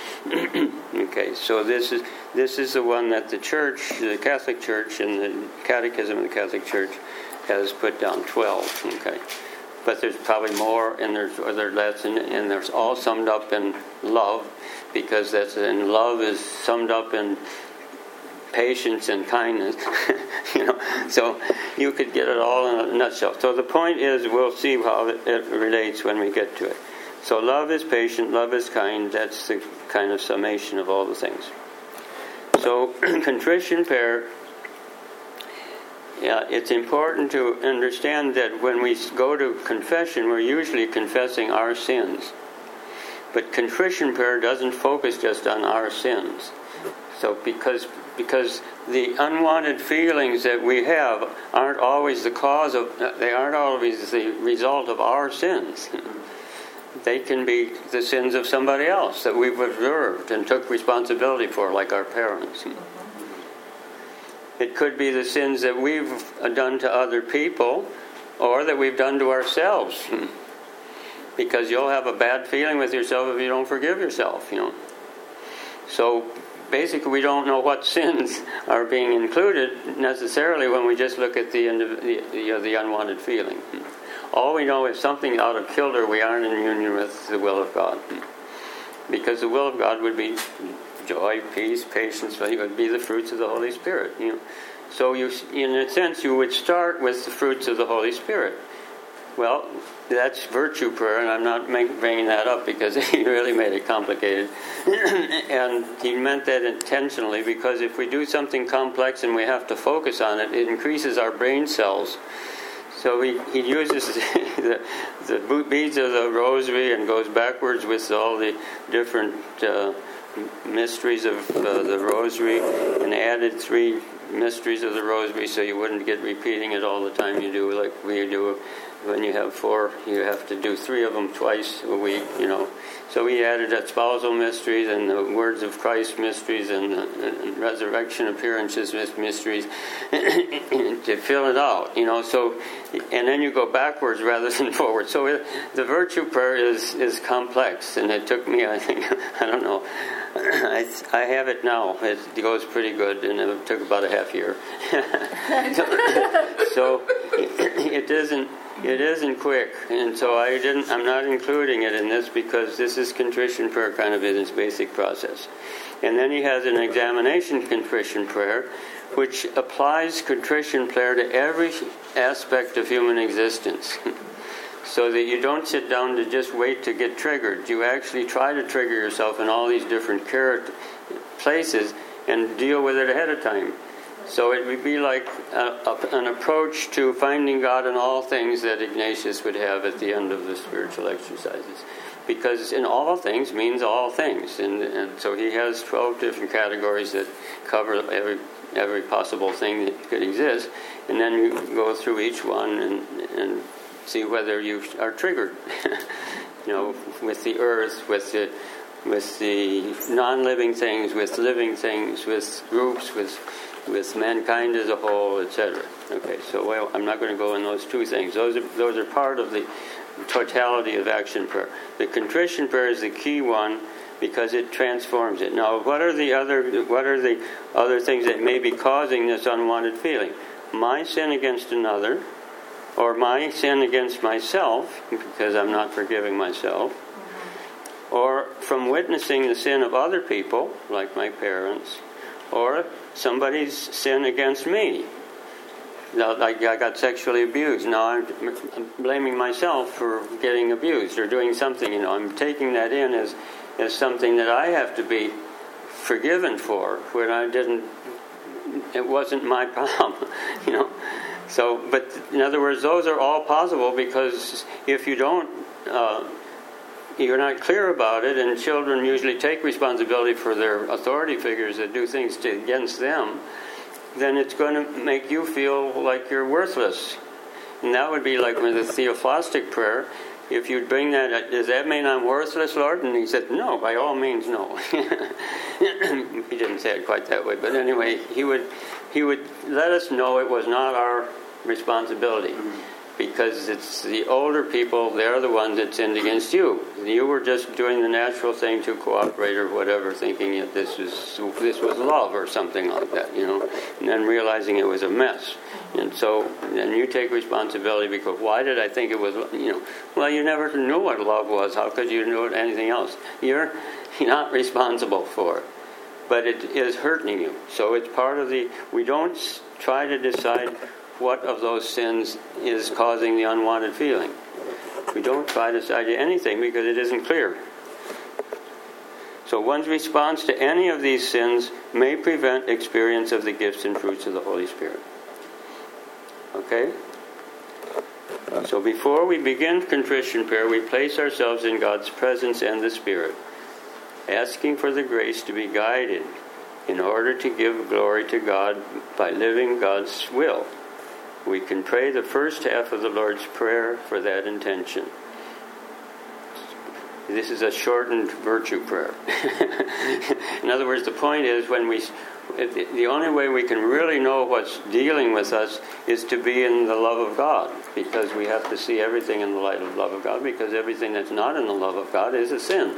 Okay, so this is this is the one that the Church, the Catholic Church, and the Catechism of the Catholic Church has put down twelve. Okay, but there's probably more, and there's other less, and, and there's all summed up in love, because that's in love is summed up in patience and kindness. You know, so you could get it all in a nutshell. So the point is, we'll see how it, it relates when we get to it. So love is patient, love is kind. That's the kind of summation of all the things. So contrition prayer, yeah, it's important to understand that when we go to confession, we're usually confessing our sins. But contrition prayer doesn't focus just on our sins. So because because the unwanted feelings that we have aren't always the cause of, they aren't always the result of our sins. They can be the sins of somebody else that we've observed and took responsibility for, like our parents. It could be the sins that we've done to other people, or that we've done to ourselves. Because you'll have a bad feeling with yourself if you don't forgive yourself, you know. So basically, we don't know what sins are being included necessarily when we just look at the the, the, uh, the unwanted feeling. All we know is something out of kilter, we aren't in union with the will of God. Because the will of God would be joy, peace, patience, it would be the fruits of the Holy Spirit. You know? So you, in a sense, you would start with the fruits of the Holy Spirit. Well, that's virtue prayer, and I'm not make, bringing that up because he really made it complicated. And he meant that intentionally, because if we do something complex and we have to focus on it, it increases our brain cells. So he, he uses the, the beads of the rosary and goes backwards with all the different uh, mysteries of uh, the rosary, and added three mysteries of the rosary so you wouldn't get repeating it all the time you do, like we do. When you have four, you have to do three of them twice a week, you know. So he added that spousal mysteries and the words of Christ mysteries and, the, and resurrection appearances mysteries to fill it out, you know. So, and then you go backwards rather than forward. So it, the virtue prayer is, is complex, and it took me, I think, I don't know, I, I have it now. It goes pretty good, and it took about a half year. so, so it isn't. It isn't quick, and so I didn't. I'm not including it in this because this is contrition prayer, kind of in its basic process. And then he has an examination contrition prayer, which applies contrition prayer to every aspect of human existence, so that you don't sit down to just wait to get triggered. You actually try to trigger yourself in all these different character places and deal with it ahead of time. So it would be like a, a, an approach to finding God in all things that Ignatius would have at the end of the spiritual exercises. Because in all things means all things. And, and so he has twelve different categories that cover every every possible thing that could exist. And then you go through each one and, and see whether you are triggered. You know, with the earth, with the, with the non-living things, with living things, with groups, with... with mankind as a whole, et cetera. Okay, so well, I'm not going to go in those two things. Those are those are part of the totality of action prayer. The contrition prayer is the key one because it transforms it. Now, what are the other what are the other things that may be causing this unwanted feeling? My sin against another, or my sin against myself, because I'm not forgiving myself, or from witnessing the sin of other people, like my parents, or somebody's sin against me. Now, like I got sexually abused. Now I'm blaming myself for getting abused or doing something. You know, I'm taking that in as as something that I have to be forgiven for when I didn't. It wasn't my problem. You know. So, but in other words, those are all possible because if you don't, uh, you're not clear about it, and children usually take responsibility for their authority figures that do things to, against them. Then it's going to make you feel like you're worthless. And that would be like with the theophostic prayer. If you bring that, does that mean I'm worthless, Lord? And he said, no, by all means, no. He didn't say it quite that way. But anyway, he would he would let us know it was not our responsibility. Because it's the older people, they're the ones that sinned against you. You were just doing the natural thing to cooperate or whatever, thinking that this was this was love or something like that, you know, and then realizing it was a mess. And so then you take responsibility because why did I think it was, you know, well, you never knew what love was. How could you know anything else? You're not responsible for it. But it is hurting you. So it's part of the, we don't try to decide what of those sins is causing the unwanted feeling. We don't try to decide anything because it isn't clear. So one's response to any of these sins may prevent experience of the gifts and fruits of the Holy Spirit. Okay? So before we begin contrition prayer, we place ourselves in God's presence and the Spirit, asking for the grace to be guided in order to give glory to God by living God's will. We can pray the first half of the Lord's Prayer for that intention. This is a shortened virtue prayer. In other words, the point is when we, the only way we can really know what's dealing with us is to be in the love of God, because we have to see everything in the light of the love of God, because everything that's not in the love of God is a sin.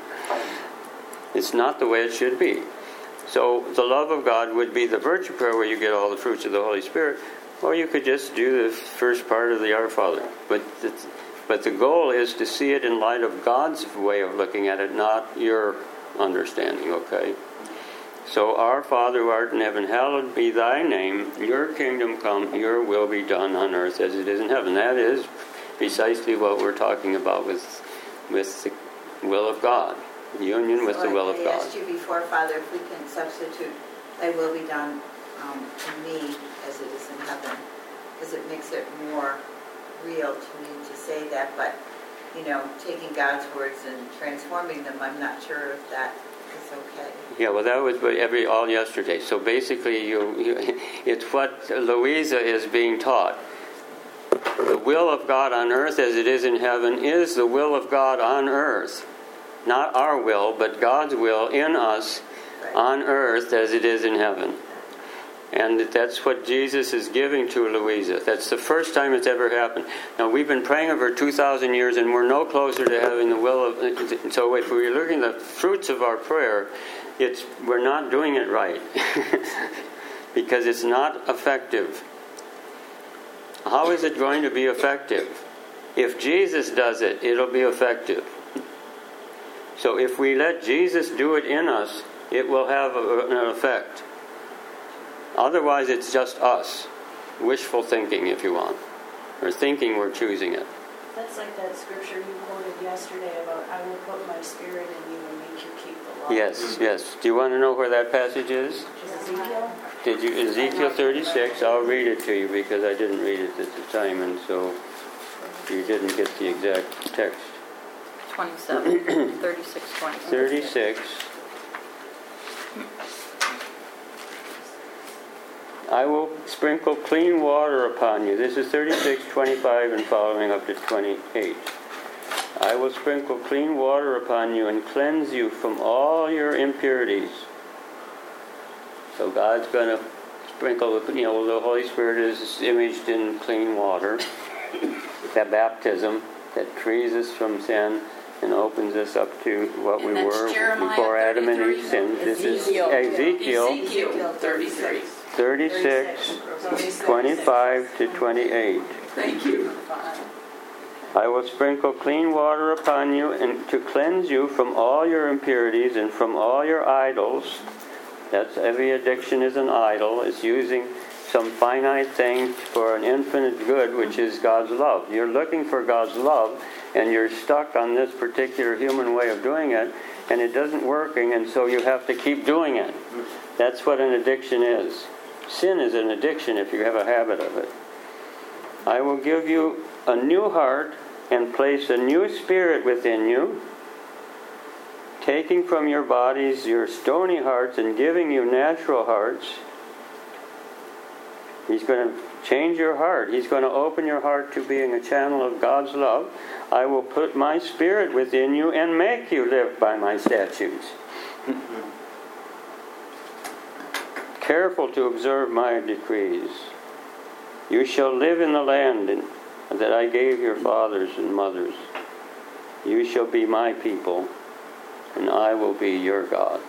It's not the way it should be. So the love of God would be the virtue prayer where you get all the fruits of the Holy Spirit. Or you could just do the first part of the Our Father. But the, but the goal is to see it in light of God's way of looking at it, not your understanding, okay? So, Our Father who art in heaven, hallowed be thy name. Your kingdom come, your will be done on earth as it is in heaven. That is precisely what we're talking about with, with the will of God. Union with so the I, will of I God. I asked you before, Father, if we can substitute thy will be done um, to me as it is in heaven, because it makes it more real to me to say that, but, you know, taking God's words and transforming them, I'm not sure if that is okay. Yeah, well, that was every all yesterday. So basically, you, you it's what Louisa is being taught. The will of God on earth as it is in heaven is the will of God on earth. Not our will, but God's will in us Right. on earth as it is in heaven. And that's what Jesus is giving to Louisa. That's the first time it's ever happened. Now, we've been praying over two thousand years, and we're no closer to having the will of... So if we're looking at the fruits of our prayer, it's we're not doing it right. Because it's not effective. How is it going to be effective? If Jesus does it, it'll be effective. So if we let Jesus do it in us, it will have a, an effect. Otherwise, it's just us. Wishful thinking, if you want. Or thinking we're choosing it. That's like that scripture you quoted yesterday about, I will put my spirit in you and make you keep the law. Yes, yes. Do you want to know where that passage is? Ezekiel? Did you Ezekiel thirty-six? I'll read it to you because I didn't read it at the time, and so you didn't get the exact text. twenty-seven. thirty-six, twenty-seven. thirty-six. I will sprinkle clean water upon you. This is thirty-six, twenty-five, and following up to twenty-eight. I will sprinkle clean water upon you and cleanse you from all your impurities. So God's going to sprinkle, you know, the Holy Spirit is imaged in clean water. That baptism that frees us from sin and opens us up to what And we that's were Jeremiah before Adam and thirty-three? Eve sinned. This is Ezekiel. Ezekiel Ezekiel thirty-three. thirty-six, twenty-five to twenty-eight. Thank you. I will sprinkle clean water upon you and to cleanse you from all your impurities and from all your idols. That's every addiction is an idol. It's using some finite thing for an infinite good, which is God's love. You're looking for God's love, and you're stuck on this particular human way of doing it, and it doesn't working, and so you have to keep doing it. That's what an addiction is. Sin is an addiction if you have a habit of it. I will give you a new heart and place a new spirit within you, taking from your bodies your stony hearts and giving you natural hearts. He's going to change your heart. He's going to open your heart to being a channel of God's love. I will put my spirit within you and make you live by my statutes. Careful to observe my decrees. You shall live in the land that I gave your fathers and mothers. You shall be my people, and I will be your God.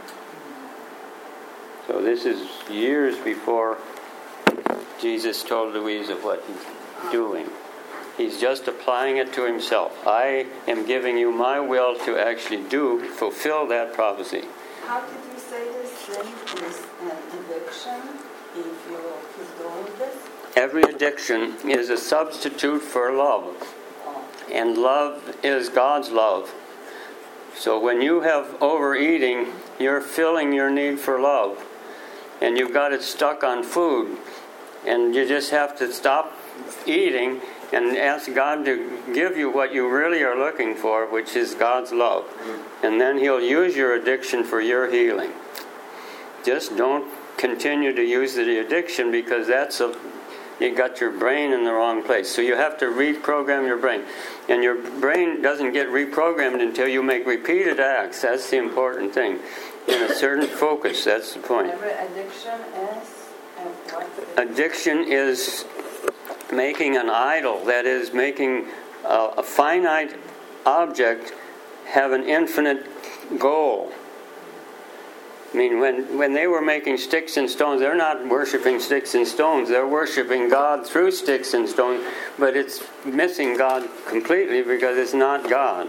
So this is years before Jesus told Louise of what he's doing. He's just applying it to himself. I am giving you my will to actually do, fulfill that prophecy. How did you say this? Sin is an addiction if you keep doing this? Every addiction is a substitute for love. And love is God's love. So when you have overeating, you're filling your need for love. And you've got it stuck on food. And you just have to stop eating and ask God to give you what you really are looking for, which is God's love. And then He'll use your addiction for your healing. Just don't continue to use the addiction, because that's a you got your brain in the wrong place. So you have to reprogram your brain. And your brain doesn't get reprogrammed until you make repeated acts. That's the important thing. In a certain focus, that's the point. Every addiction is... Addiction is making an idol. That is, making a, a finite object have an infinite goal. I mean, when, when they were making sticks and stones, they're not worshiping sticks and stones. They're worshiping God through sticks and stones, but it's missing God completely because it's not God.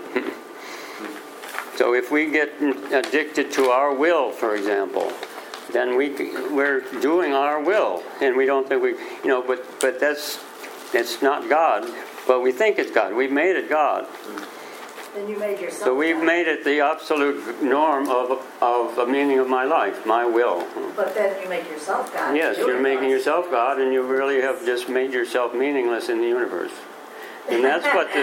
So if we get addicted to our will, for example, then we we're doing our will, and we don't think we, you know, but but that's it's not God, but we think it's God. We've made it God. Then you made yourself. So we've God. made it the absolute norm of of the meaning of my life, my will. But then you make yourself God. Yes, you're making yourself God, and you really have just made yourself meaningless in the universe. And that's what the...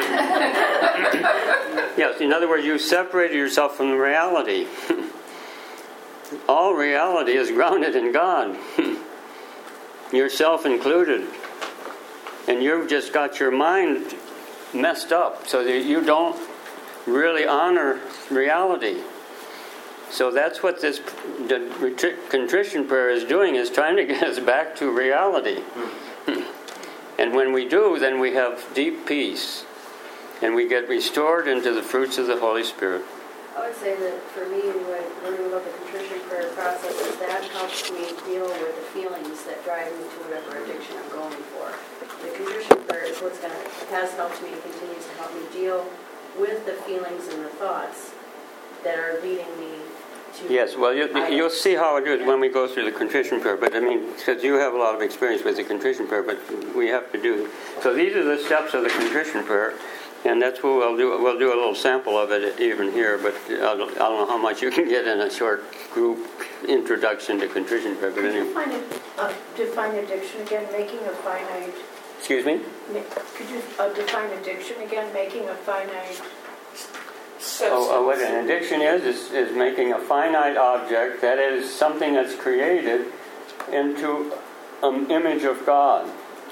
Yes, in other words, you separated yourself from the reality. All reality is grounded in God. Yourself included. And you've just got your mind messed up so that you don't really honor reality. So that's what this the contrition prayer is doing, is trying to get us back to reality. And when we do, then we have deep peace. And we get restored into the fruits of the Holy Spirit. I would say that for me, when learning about the contrition prayer process, is that helps me deal with the feelings that drive me to whatever addiction I'm going for. The contrition prayer is what's going to has helped me, continues to help me deal with the feelings and the thoughts that are leading me to. Yes, well, you, you'll see how it is when we go through the contrition prayer. But I mean, because you have a lot of experience with the contrition prayer, but we have to do. So these are the steps of the contrition prayer. And that's what we'll do. We'll do a little sample of it even here, but I don't, I don't know how much you can get in a short group introduction to contrition prayer. But Could anyway. you find it, uh, define addiction again, making a finite... Excuse me? Could you uh, define addiction again, making a finite... Oh, uh, what an addiction is, is, is making a finite object, that is something that's created, into an image of God.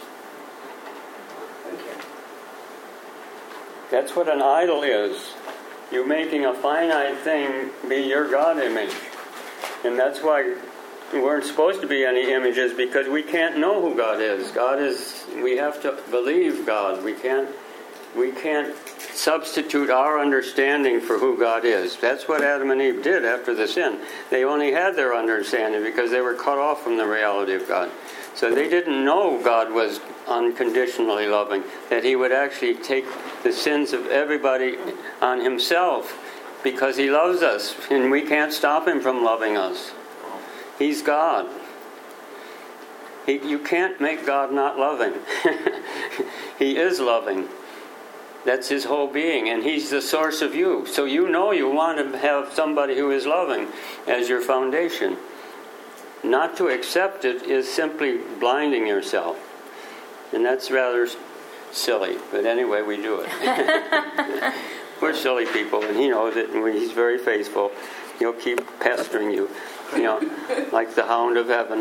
That's what an idol is. You're making a finite thing be your God image. And that's why we weren't supposed to be any images, because we can't know who God is. God is, we have to believe God. We can't we can't substitute our understanding for who God is. That's what Adam and Eve did after the sin. They only had their understanding because they were cut off from the reality of God. So they didn't know God was unconditionally loving, that he would actually take the sins of everybody on himself because he loves us, and we can't stop him from loving us. He's God. He, you can't make God not loving. He is loving. That's his whole being, and he's the source of you. So you know you want to have somebody who is loving as your foundation. Not to accept it is simply blinding yourself. And that's rather silly. But anyway, we do it. We're silly people, and he knows it, and he's very faithful. He'll keep pestering you, you know, like the hound of heaven.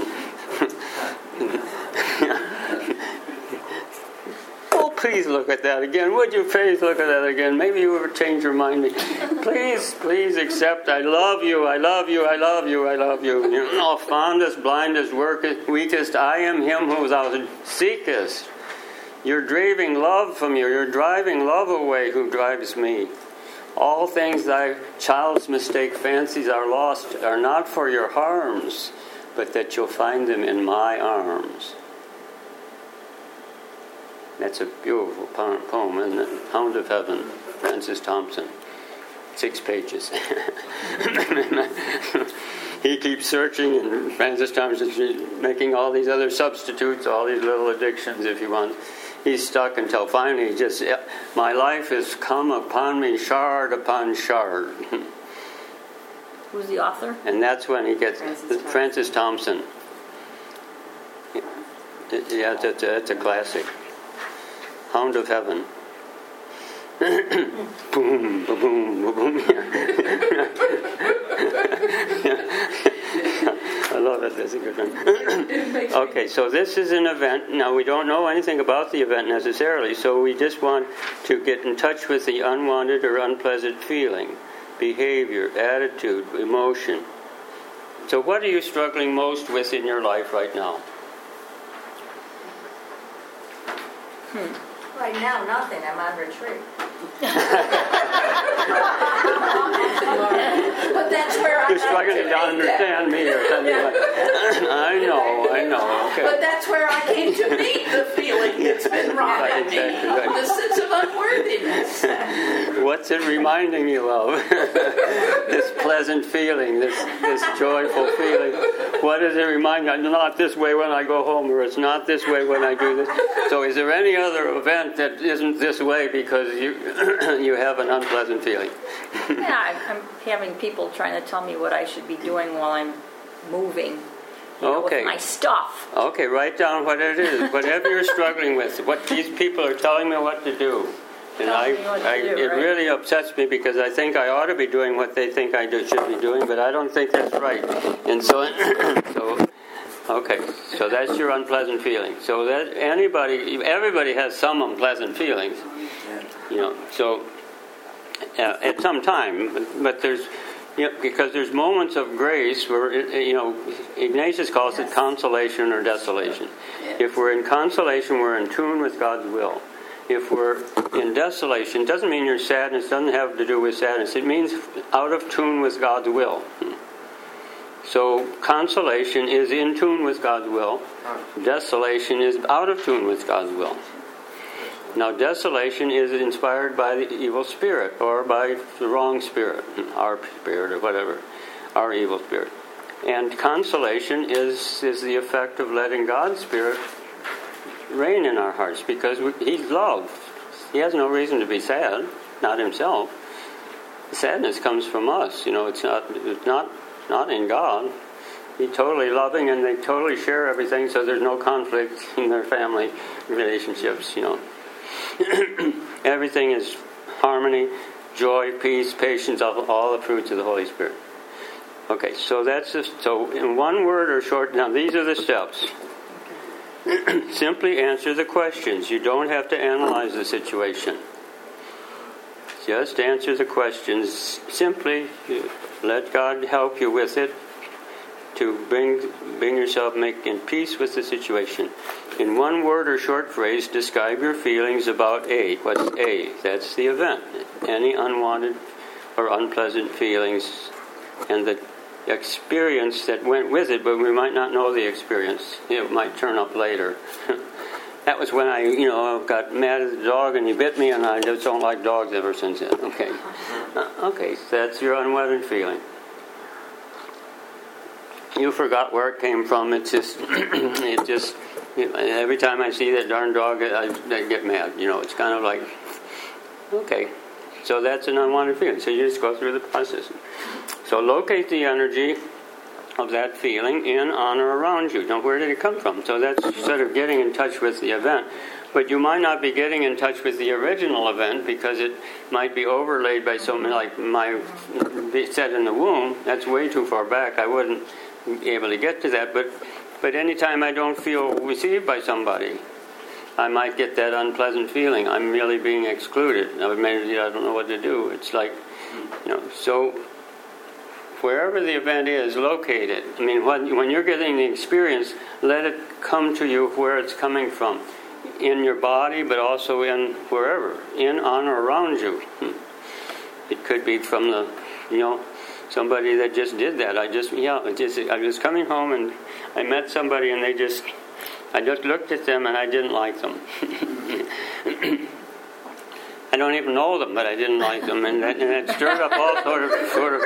Oh, please look at that again. Would you please look at that again? Maybe you would change your mind. Please, please accept. I love you. I love you. I love you. I love you. You know, fondest, blindest, workest, weakest. I am him who thou seekest. You're driving love from you. You're driving love away who drives me. All things thy child's mistake fancies are lost are not for your harms, but that you'll find them in my arms. That's a beautiful poem, isn't it? Hound of Heaven, Francis Thompson. Six pages. He keeps searching, and Francis Thompson's making all these other substitutes, all these little addictions, if you want. He's stuck until finally he just, my life has come upon me shard upon shard. Who's the author? And that's when he gets Francis, Francis Thompson. Yeah, it's a, it's a classic. Hound of Heaven. Boom, boom, boom, boom. I love it. That's a good one. Okay, so this is an event. Now, we don't know anything about the event necessarily, so we just want to get in touch with the unwanted or unpleasant feeling, behavior, attitude, emotion. So what are you struggling most with in your life right now? Hmm. Right now, nothing. I'm on retreat. But that's where I You're struggling to understand me or something like that. I know, I know. Okay. But that's where I came to meet the feeling that's been wrong in me. Exactly right. The sense of unworthiness. What's it reminding you of? This pleasant feeling, this this joyful feeling. What does it remind you? It's not this way when I go home, or it's not this way when I do this. So is there any other event that isn't this way because you you have an unpleasant feeling? Yeah, I'm having people trying to tell me what I should be doing while I'm moving. You know, okay. With my stuff. Okay, write down what it is. Whatever you're struggling with, what these people are telling me what to do. And I, I do, it right? really upsets me because I think I ought to be doing what they think I do, should be doing, but I don't think that's right. And so, so, okay, so that's your unpleasant feeling. So that anybody, everybody has some unpleasant feelings, you know. So uh, at some time, but there's, you know, because there's moments of grace where, you know, Ignatius calls it consolation or desolation. If we're in consolation, we're in tune with God's will. If we're in desolation, it doesn't mean your sadness doesn't have to do with sadness. It means out of tune with God's will. So consolation is in tune with God's will. Desolation is out of tune with God's will. Now desolation is inspired by the evil spirit or by the wrong spirit, our spirit or whatever, our evil spirit. And consolation is, is the effect of letting God's spirit reign in our hearts, because we, he's love. He has no reason to be sad, not himself. Sadness comes from us. You know, it's not it's not not in God. He's totally loving, and they totally share everything, so there's no conflict in their family relationships. You know, everything is harmony, joy, peace, patience, all, all the fruits of the Holy Spirit. Okay, so that's just, so in one word or short. Now these are the steps. Simply answer the questions. You don't have to analyze the situation. Just answer the questions. Simply let God help you with it. to bring bring yourself make in peace with the situation. In one word or short phrase, describe your feelings about A. What's A? That's the event. Any unwanted or unpleasant feelings and the experience that went with it, but we might not know the experience. It might turn up later. That was when I, you know, got mad at the dog and he bit me, and I just don't like dogs ever since then. Okay. Uh, okay, so that's your unwanted feeling. You forgot where it came from. It's just, it just, every time I see that darn dog, I, I get mad. You know, it's kind of like, okay. So that's an unwanted feeling. So you just go through the process. So locate the energy of that feeling in, on, or around you. Now, where did it come from? So that's sort of getting in touch with the event. But you might not be getting in touch with the original event because it might be overlaid by something like my set in the womb. That's way too far back. I wouldn't be able to get to that. But but anytime I don't feel received by somebody, I might get that unpleasant feeling. I'm really being excluded. I don't know what to do. It's like, you know, so wherever the event is, locate it. I mean, when, when you're getting the experience, let it come to you where it's coming from. In your body, but also in wherever. In, on, or around you. It could be from the, you know, somebody that just did that. I just, yeah, just, I was coming home and I met somebody and they just, I just looked at them and I didn't like them. I don't even know them, but I didn't like them, and that, and that stirred up all sort of sort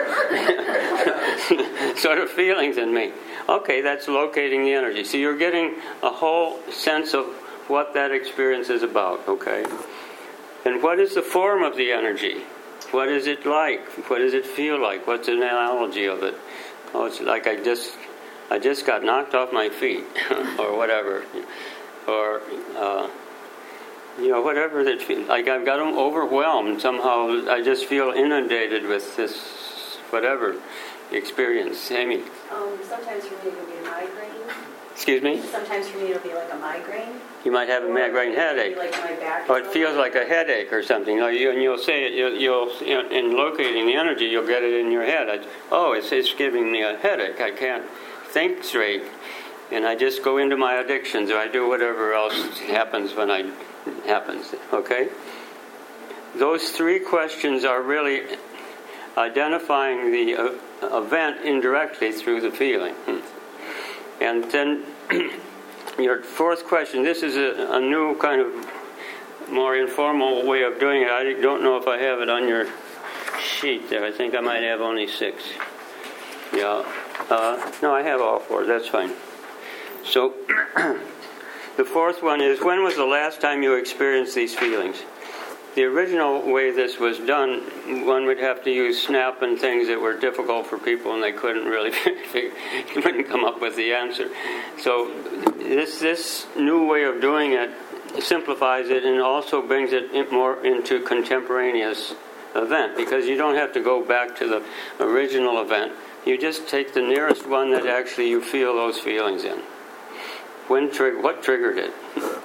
of sort of feelings in me. Okay, that's locating the energy. So you're getting a whole sense of what that experience is about. Okay, and what is the form of the energy? What is it like? What does it feel like? What's an analogy of it? Oh, it's like I just I just got knocked off my feet, or whatever, or. Uh, You know, whatever that feels like, I've got them overwhelmed somehow. I just feel inundated with this, whatever experience. Amy. Um, sometimes for me it'll be a migraine. Excuse me. Sometimes for me it'll be like a migraine. You might have a migraine headache. Like my back. Or it feels like a headache or something. You know, you, and you'll say it. You'll, you'll you know, in locating the energy, you'll get it in your head. I, oh, it's it's giving me a headache. I can't think straight, and I just go into my addictions, or I do whatever else happens when I. happens, okay? Those three questions are really identifying the uh, event indirectly through the feeling. And then your fourth question, this is a, a new kind of more informal way of doing it. I don't know if I have it on your sheet there. I think I might have only six. Yeah. Uh, no, I have all four. That's fine. So... The fourth one is, when was the last time you experienced these feelings? The original way this was done, one would have to use SNAP and things that were difficult for people, and they couldn't really couldn't come up with the answer. So this this new way of doing it simplifies it and also brings it in more into contemporaneous event, because you don't have to go back to the original event. You just take the nearest one that actually you feel those feelings in. When trig- what triggered it?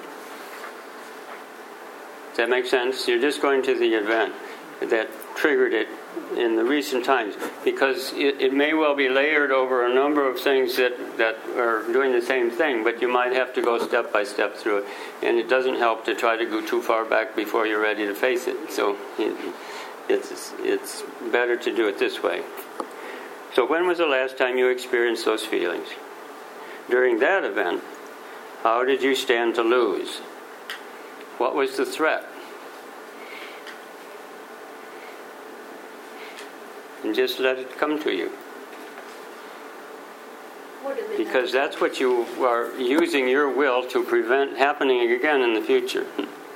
Does that make sense? You're just going to the event that triggered it in the recent times, because it, it may well be layered over a number of things that, that are doing the same thing, but you might have to go step by step through it, and it doesn't help to try to go too far back before you're ready to face it. So it, it's it's better to do it this way. So when was the last time you experienced those feelings? During that event, how did you stand to lose? What was the threat? And just let it come to you. Because that's what you are using your will to prevent happening again in the future.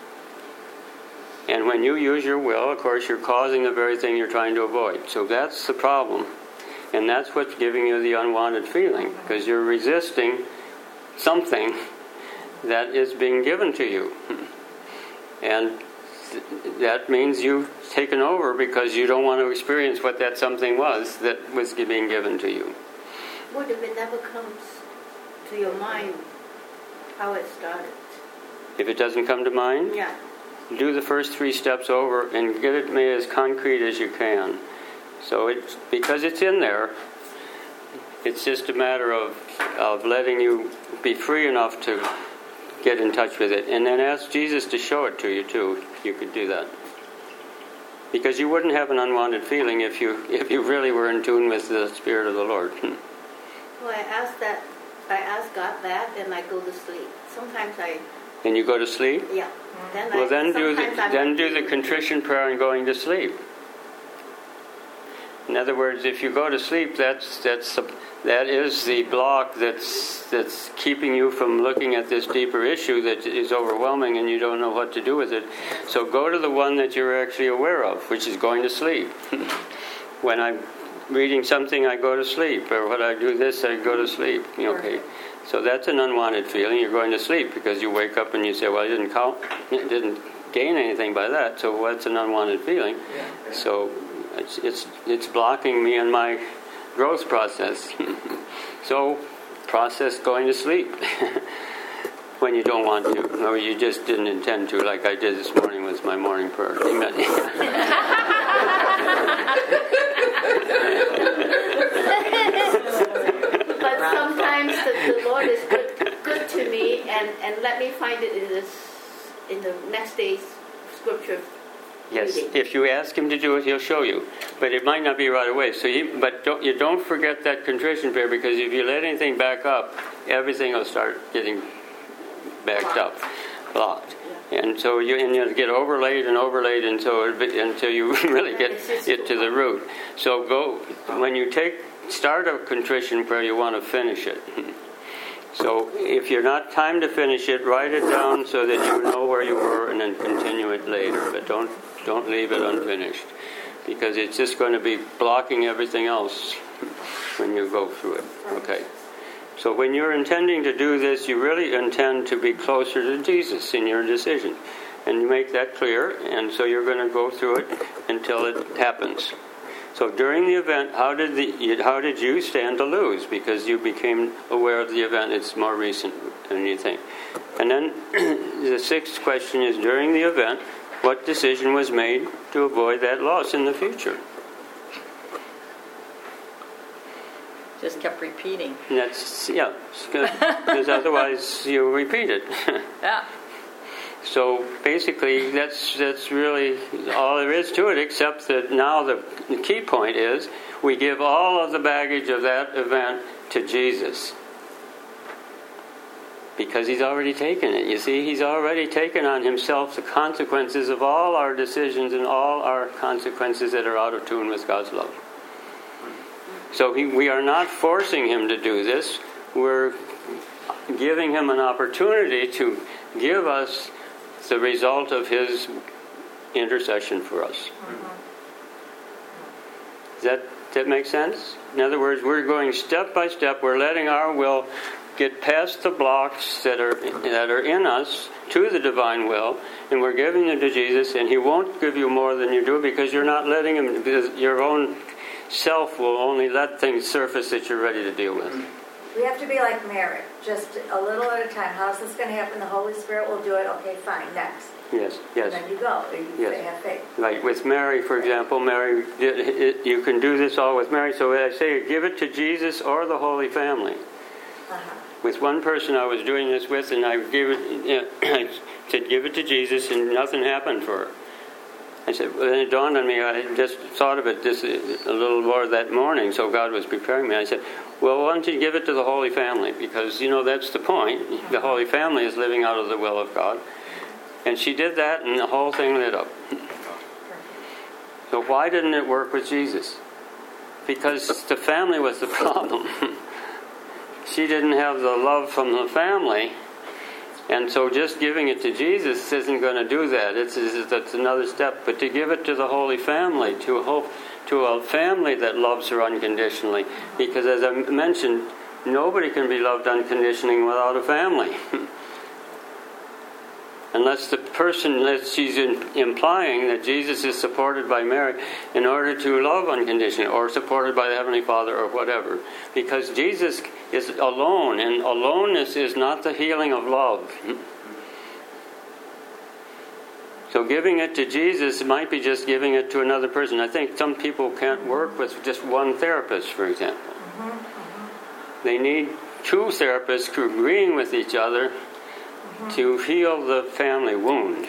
And when you use your will, of course, you're causing the very thing you're trying to avoid. So that's the problem. And that's what's giving you the unwanted feeling, because you're resisting something that is being given to you. And th- that means you've taken over because you don't want to experience what that something was that was being given to you. What if it never comes to your mind how it started? If it doesn't come to mind, Yeah. do the first three steps over and get it made as concrete as you can. So it's because it's in there, It's just a matter of, of letting you be free enough to get in touch with it. And then ask Jesus to show it to you, too. You could do that. Because you wouldn't have an unwanted feeling if you if you really were in tune with the Spirit of the Lord. Well, I ask that, I ask God that, and I go to sleep. Sometimes I... And you go to sleep? Yeah. Then well, I, then do the, I'm then do the contrition prayer and going to sleep. In other words, if you go to sleep, that's that's that is the block that's that's keeping you from looking at this deeper issue that is overwhelming, and you don't know what to do with it. So go to the one that you're actually aware of, which is going to sleep. When I'm reading something, I go to sleep, or when I do this, I go to sleep. Okay, so that's an unwanted feeling. You're going to sleep because you wake up and you say, "Well, I didn't count, didn't gain anything by that." So what's an unwanted feeling? So it's it's it's blocking me in my growth process. So process going to sleep when you don't want to, or you just didn't intend to, like I did this morning with my morning prayer. Amen. But sometimes the, the Lord is good, good to me, and, and let me find it in this in the next day's scripture. Yes, reading. if you ask Him to do it, He'll show you. But it might not be right away. So, you, but don't, you don't forget that contrition prayer, because if you let anything back up, everything will start getting backed up, blocked. And so you and you'll get overlaid and overlaid until until you really get it to the root. So go when you take start a contrition prayer, you want to finish it. So if you're not time to finish it, write it down so that you know where you were, and then continue it later. But don't don't leave it unfinished, because it's just going to be blocking everything else when you go through it. Okay. So when you're intending to do this, you really intend to be closer to Jesus in your decision. And you make that clear, and so you're going to go through it until it happens. So during the event, how did the how did you stand to lose? Because you became aware of the event. It's more recent than you think. And then the sixth question is, during the event, what decision was made to avoid that loss in the future? Just kept repeating. And that's, yeah, because otherwise you repeat it. Yeah. So basically, that's that's really all there is to it, except that now the, the key point is we give all of the baggage of that event to Jesus. Because He's already taken it. You see, He's already taken on Himself the consequences of all our decisions and all our consequences that are out of tune with God's love. So he, we are not forcing Him to do this. We're giving Him an opportunity to give us the result of His intercession for us. Mm-hmm. Does that, that make sense? In other words, we're going step by step. We're letting our will get past the blocks that are that are in us to the divine will, and we're giving it to Jesus, and He won't give you more than you do, because you're not letting Him, because your own self will only let things surface that you're ready to deal with. We have to be like Mary, just a little at a time. How's this going to happen? The Holy Spirit will do it. Okay, fine, next. Yes, yes. And then you go. You yes. have faith. Like with Mary, for example, Mary, you can do this all with Mary. So I say, give it to Jesus or the Holy Family. Uh-huh. With one person I was doing this with, and I gave it, you know, I said, give it to Jesus, and nothing happened for her. I said, well, then it dawned on me, I just thought of it this a little more that morning, so God was preparing me. I said, well, why don't you give it to the Holy Family? Because, you know, that's the point. The Holy Family is living out of the will of God. And she did that, and the whole thing lit up. So why didn't it work with Jesus? Because the family was the problem. She didn't have the love from the family. And so just giving it to Jesus isn't going to do that. It's, it's that's another step. But to give it to the Holy Family, to a hope, to a family that loves her unconditionally, because as I mentioned, nobody can be loved unconditionally without a family. Unless the person, unless she's in, implying that Jesus is supported by Mary in order to love unconditionally, or supported by the Heavenly Father, or whatever. Because Jesus is alone, and aloneness is not the healing of love. So giving it to Jesus might be just giving it to another person. I think some people can't work with just one therapist, for example. They need two therapists agreeing with each other mm-hmm. to heal the family wound.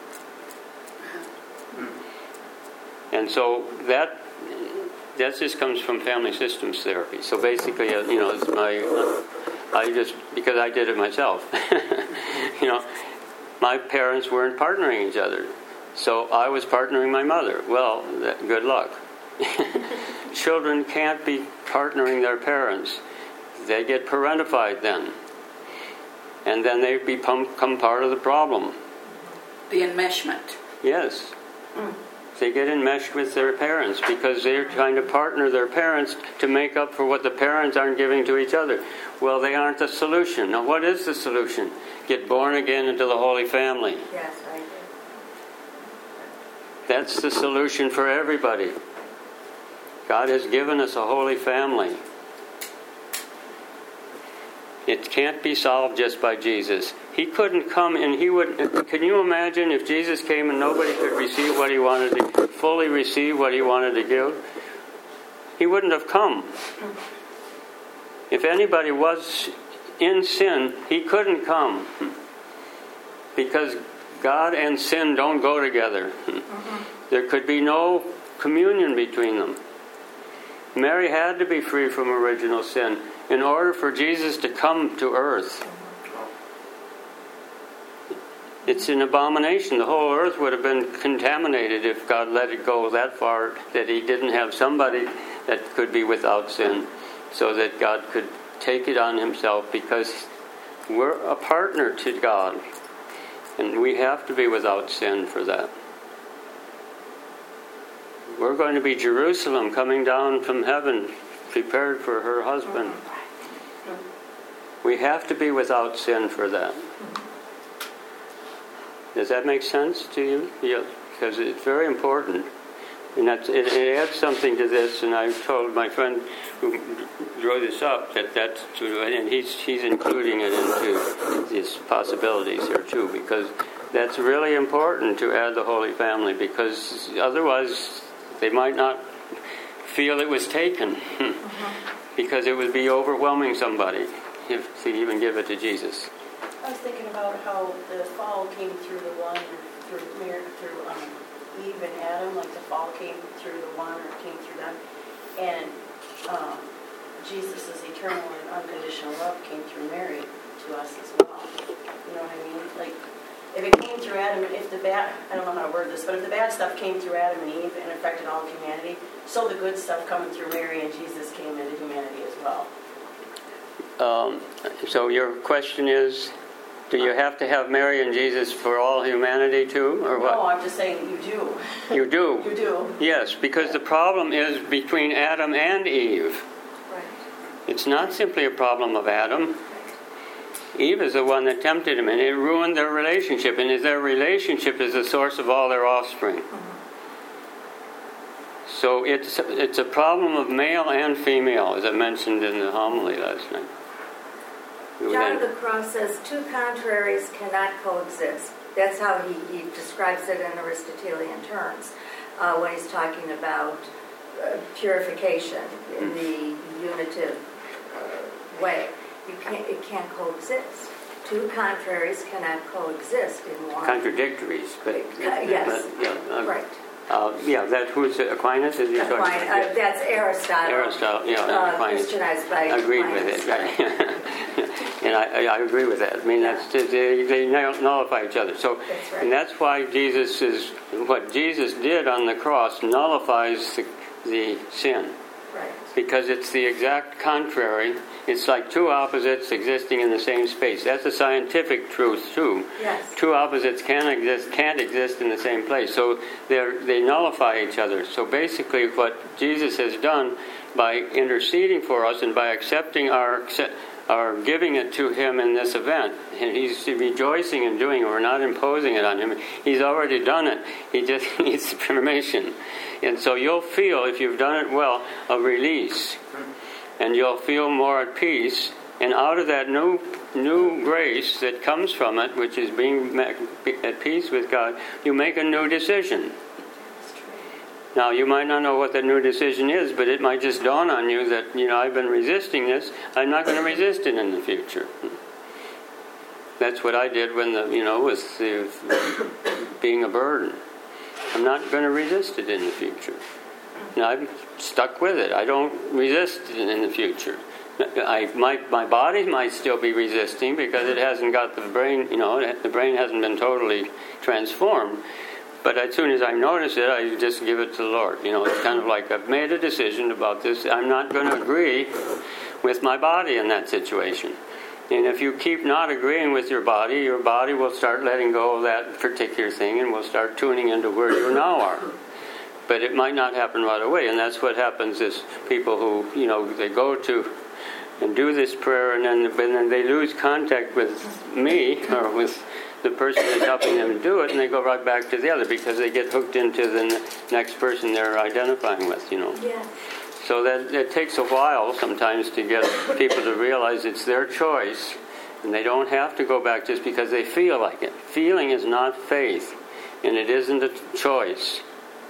And so that that just comes from family systems therapy. So basically, uh, you know, it's my uh, I just because I did it myself. You know, my parents weren't partnering each other, so I was partnering my mother. Well, that, good luck. Children can't be partnering their parents. They get parentified then. And then they become, become part of the problem. The enmeshment. Yes. Mm. They get enmeshed with their parents because they're trying to partner their parents to make up for what the parents aren't giving to each other. Well, they aren't the solution. Now, what is the solution? Get born again into the Holy Family. Yes, I do. That's the solution for everybody. God has given us a holy family. It can't be solved just by Jesus. He couldn't come and he would... Can you imagine if Jesus came and nobody could receive what he wanted to... fully receive what he wanted to give? He wouldn't have come. If anybody was in sin, he couldn't come. Because God and sin don't go together. There could be no communion between them. Mary had to be free from original sin in order for Jesus to come to earth. It's an abomination. The whole earth would have been contaminated if God let it go that far that he didn't have somebody that could be without sin so that God could take it on himself, because we're a partner to God and we have to be without sin for that. We're going to be Jerusalem coming down from heaven, prepared for her husband. We have to be without sin for that. Does that make sense to you? Yeah, because it's very important. And that's, it, it adds something to this, and I told my friend who drew this up that that's true, and he's, he's including it into these possibilities here too, because that's really important to add the Holy Family, because otherwise they might not feel it was taken, uh-huh. because it would be overwhelming somebody if to even give it to Jesus. I was thinking about how the fall came through the one, through Mary, through um, Eve and Adam, like the fall came through the one, or came through them, and um, Jesus' eternal and unconditional love came through Mary to us as well. You know what I mean? Like, if it came through Adam, if the bad, I don't know how to word this, but if the bad stuff came through Adam and Eve and affected all of humanity, so the good stuff coming through Mary and Jesus came into humanity as well. Um, so your question is, do you have to have Mary and Jesus for all humanity too, or what? No, I'm just saying you do. You do? You do. Yes, because the problem is between Adam and Eve. Right. It's not simply a problem of Adam. Eve is the one that tempted him, and it ruined their relationship, and their relationship is the source of all their offspring. Mm-hmm. So it's it's a problem of male and female, as I mentioned in the homily last night. John of the Cross says two contraries cannot coexist. That's how he, he describes it in Aristotelian terms uh, when he's talking about uh, purification in the unitive uh, way. You can't, it can't coexist. Two contraries cannot coexist in one. Contradictories, but uh, yes, but, yeah, uh, right. Uh, yeah, that who's Aquinas? Is he Aquinas, uh, that's Aristotle. Aristotle, yeah, uh, Aquinas. Christianized by Agreed Aquinas, with it, right? And I, I agree with that. I mean, yeah. that's they, they nullify each other. So, that's right. And that's why Jesus is what Jesus did on the cross nullifies the, the sin. Right. Because it's the exact contrary. It's like two opposites existing in the same space. That's a scientific truth too. Yes. Two opposites can exist, can't exist in the same place. So they they nullify each other. So basically, what Jesus has done by interceding for us and by accepting our our giving it to him in this event, and he's rejoicing in doing it. We're not imposing it on him. He's already done it. He just needs permission. And so you'll feel, if you've done it well, a release. And you'll feel more at peace. And out of that new new grace that comes from it, which is being at peace with God, you make a new decision. Now, you might not know what that new decision is, but it might just dawn on you that, you know, I've been resisting this. I'm not going to resist it in the future. That's what I did when the, you know, with the, being a burden. I'm not going to resist it in the future. Now, I'm stuck with it. I don't resist it in the future. I, my, my body might still be resisting because it hasn't got the brain, you know, the brain hasn't been totally transformed. But as soon as I notice it, I just give it to the Lord. You know, it's kind of like I've made a decision about this. I'm not going to agree with my body in that situation. And if you keep not agreeing with your body, your body will start letting go of that particular thing and will start tuning into where you now are. But it might not happen right away. And that's what happens is people who, you know, they go to and do this prayer and then, and then they lose contact with me or with the person that's helping them do it, and they go right back to the other because they get hooked into the next person they're identifying with, you know. Yeah. So that it takes a while sometimes to get people to realize it's their choice, and they don't have to go back just because they feel like it. Feeling is not faith, and it isn't a choice.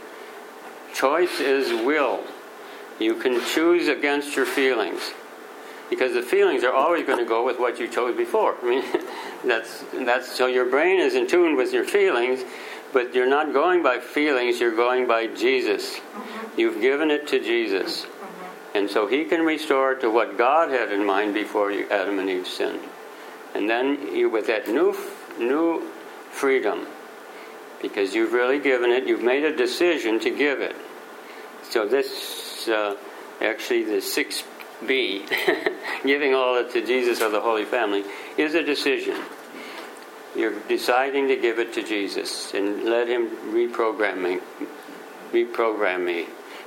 Choice is will. You can choose against your feelings. Because the feelings are always going to go with what you chose before. I mean, that's that's so your brain is in tune with your feelings, but you're not going by feelings. You're going by Jesus. Mm-hmm. You've given it to Jesus, mm-hmm. and so He can restore it to what God had in mind before you, Adam and Eve sinned. And then you, with that new new freedom, because you've really given it, you've made a decision to give it. So this uh, actually the sixth B, giving all it to Jesus or the Holy Family, is a decision. You're deciding to give it to Jesus and let Him reprogram me. Reprogram me.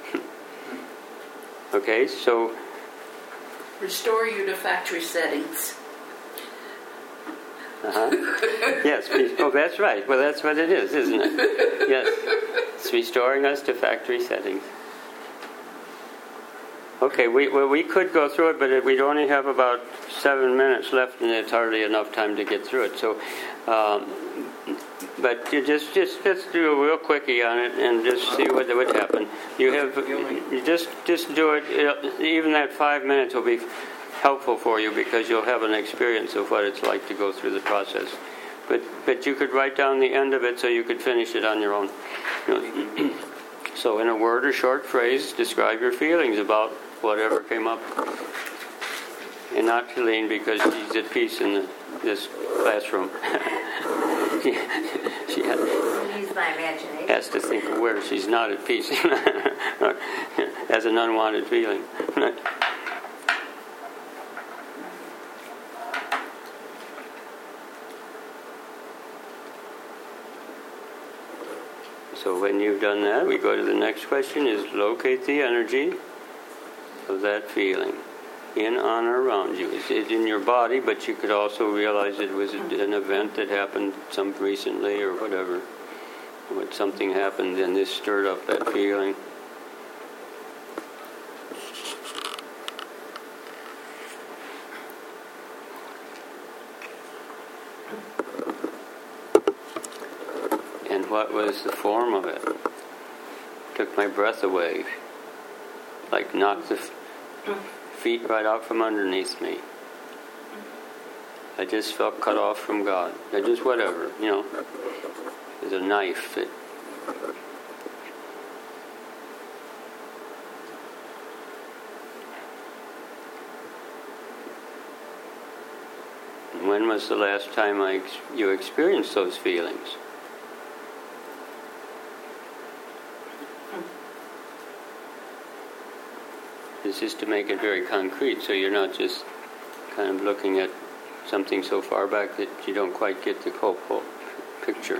Okay, so... Restore you to factory settings. Uh-huh. Yes, oh, that's right. Well, that's what it is, isn't it? Yes. It's restoring us to factory settings. Okay, we well, we could go through it, but we'd only have about seven minutes left, and it's hardly enough time to get through it. So, um, but you just just just do a real quickie on it, and just see what would happen. You have you just just do it. Even that five minutes will be helpful for you because you'll have an experience of what it's like to go through the process. But but you could write down the end of it so you could finish it on your own. You know. So, in a word or short phrase, describe your feelings about whatever came up. And not Helene, because she's at peace in the, this classroom. she she has, Use my imagination. has to think of where she's not at peace. Has an unwanted feeling. So when you've done that, we go to the next question, is locate the energy of that feeling in, on, or around you. It's in your body, but you could also realize it was an event that happened some recently or whatever. When something happened and this stirred up that feeling. And what was the form of it? Took my breath away. Like knocked the feet right out from underneath me. I just felt cut off from God. I just whatever, you know. There's a knife that when was the last time I ex- you experienced those feelings? This is to make it very concrete, so you're not just kind of looking at something so far back that you don't quite get the whole, whole picture.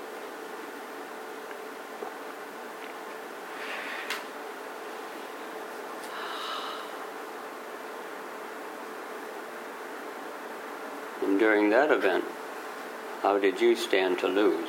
And during that event, how did you stand to lose?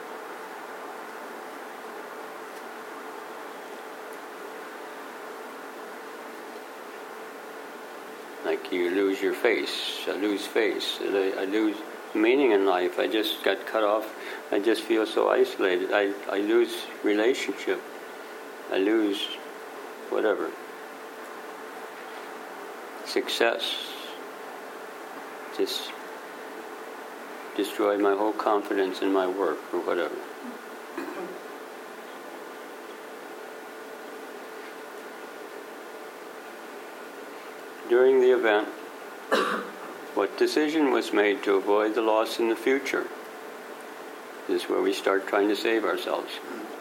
Like you lose your face, I lose face, I lose meaning in life, I just got cut off, I just feel so isolated, I, I lose relationship. I lose whatever. Success. Just destroy my whole confidence in my work or whatever. During the event, what decision was made to avoid the loss in the future? This is where we start trying to save ourselves.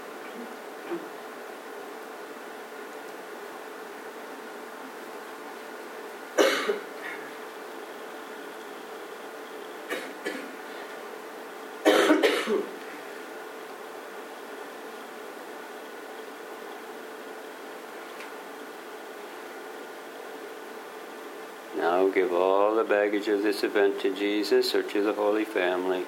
Now give all the baggage of this event to Jesus or to the Holy Family.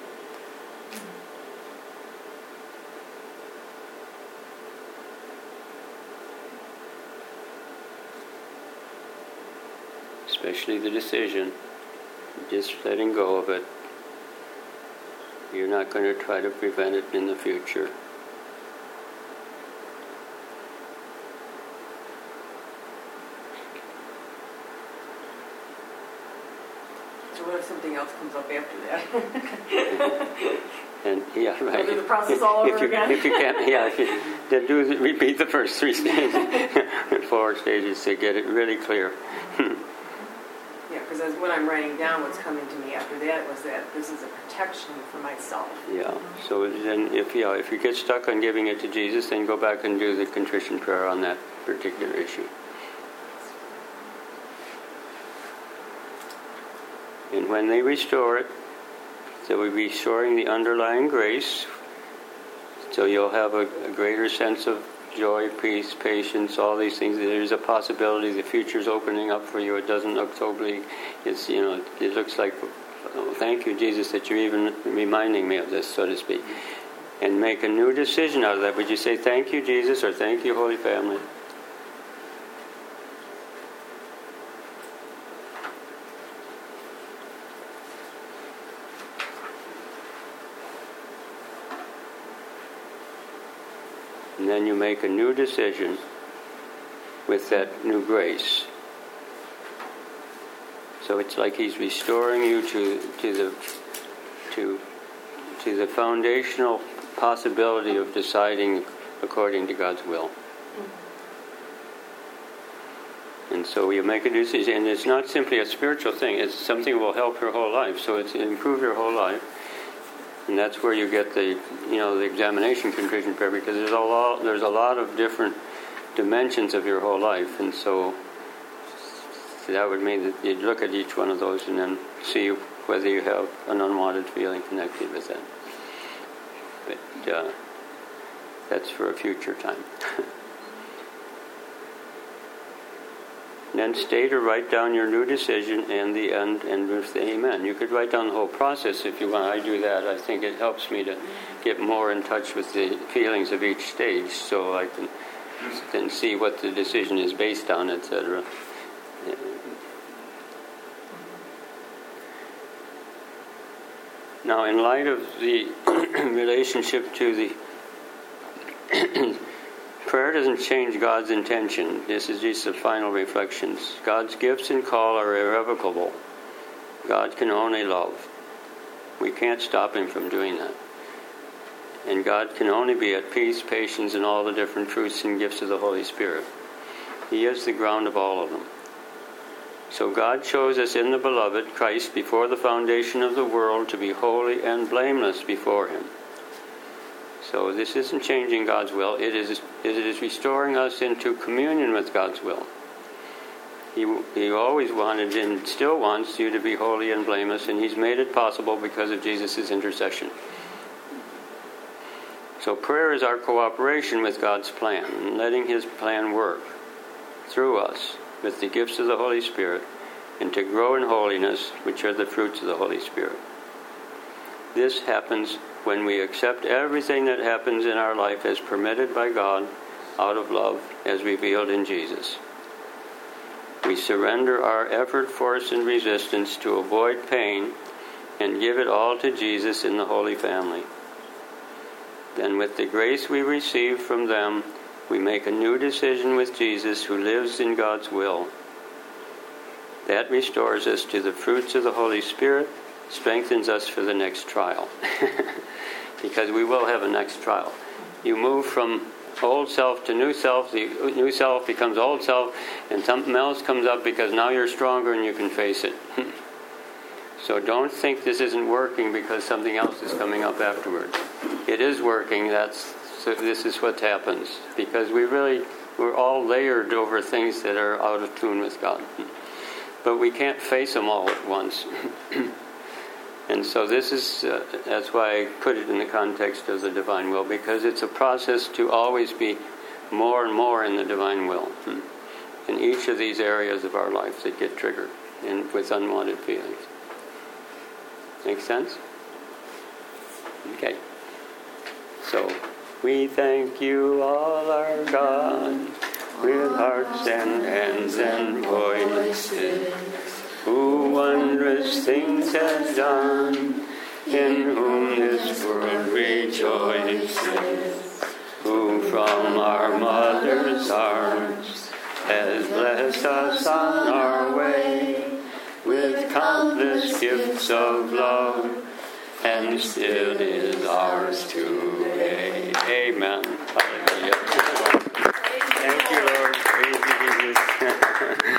Especially the decision, just letting go of it. You're not going to try to prevent it in the future. So what if something else comes up after that? And yeah, right. Go through the process all over if you, again. If you can't, yeah, if you then do the, repeat the first three stages, four stages to get it really clear. Yeah, because when I'm writing down what's coming to me after that was that this is a protection for myself. Yeah. So then, if yeah, if you get stuck on giving it to Jesus, then go back and do the contrition prayer on that particular issue. And when they restore it, so we're restoring the underlying grace, so you'll have a, a greater sense of joy, peace, patience, all these things. There's a possibility the future's opening up for you. It doesn't look totally, it's, you know, it looks like, oh, thank you, Jesus, that you're even reminding me of this, so to speak. And make a new decision out of that. Would you say, thank you, Jesus, or thank you, Holy Family? And then you make a new decision with that new grace. So it's like he's restoring you to to the to to the foundational possibility of deciding according to God's will. And so you make a decision, and it's not simply a spiritual thing, it's something that will help your whole life. So it's improve your whole life. And that's where you get the, you know, the examination contrition prayer, because there's a lot, there's a lot of different dimensions of your whole life, and so that would mean that you'd look at each one of those and then see whether you have an unwanted feeling connected with that. But uh, that's for a future time. Then state or write down your new decision and the end, and with the amen. You could write down the whole process if you want. I do that. I think it helps me to get more in touch with the feelings of each stage, so I can then see what the decision is based on, et cetera. Now, in light of the relationship to the prayer doesn't change God's intention. This is just the final reflections. God's gifts and call are irrevocable. God can only love. We can't stop him from doing that. And God can only be at peace, patience, and all the different fruits and gifts of the Holy Spirit. He is the ground of all of them. So God chose us in the beloved Christ before the foundation of the world to be holy and blameless before him. So this isn't changing God's will. It is it is restoring us into communion with God's will. He, he always wanted and still wants you to be holy and blameless, and he's made it possible because of Jesus' intercession. So prayer is our cooperation with God's plan, and letting his plan work through us with the gifts of the Holy Spirit, and to grow in holiness, which are the fruits of the Holy Spirit. This happens when we accept everything that happens in our life as permitted by God out of love as revealed in Jesus. We surrender our effort, force, and resistance to avoid pain and give it all to Jesus in the Holy Family. Then with the grace we receive from them, We make a new decision with Jesus who lives in God's will. That restores us to the fruits of the Holy Spirit, strengthens us for the next trial. Because we will have a next trial. You move from old self to new self, the new self becomes old self, and something else comes up because now you're stronger and you can face it. So don't think this isn't working because something else is coming up afterwards. It is working. That's so this is what happens because we really we're all layered over things that are out of tune with God, but we can't face them all at once. And so this is uh, that's why I put it in the context of the divine will, because it's a process to always be more and more in the divine will in each of these areas of our life that get triggered and with unwanted feelings. Make sense? Okay. So, we thank you, all our God, with hearts and hands and voices, who wondrous things has done, in whom this world rejoices, who from our mother's arms has blessed us on our way, with countless gifts of love, and still is ours today. Amen.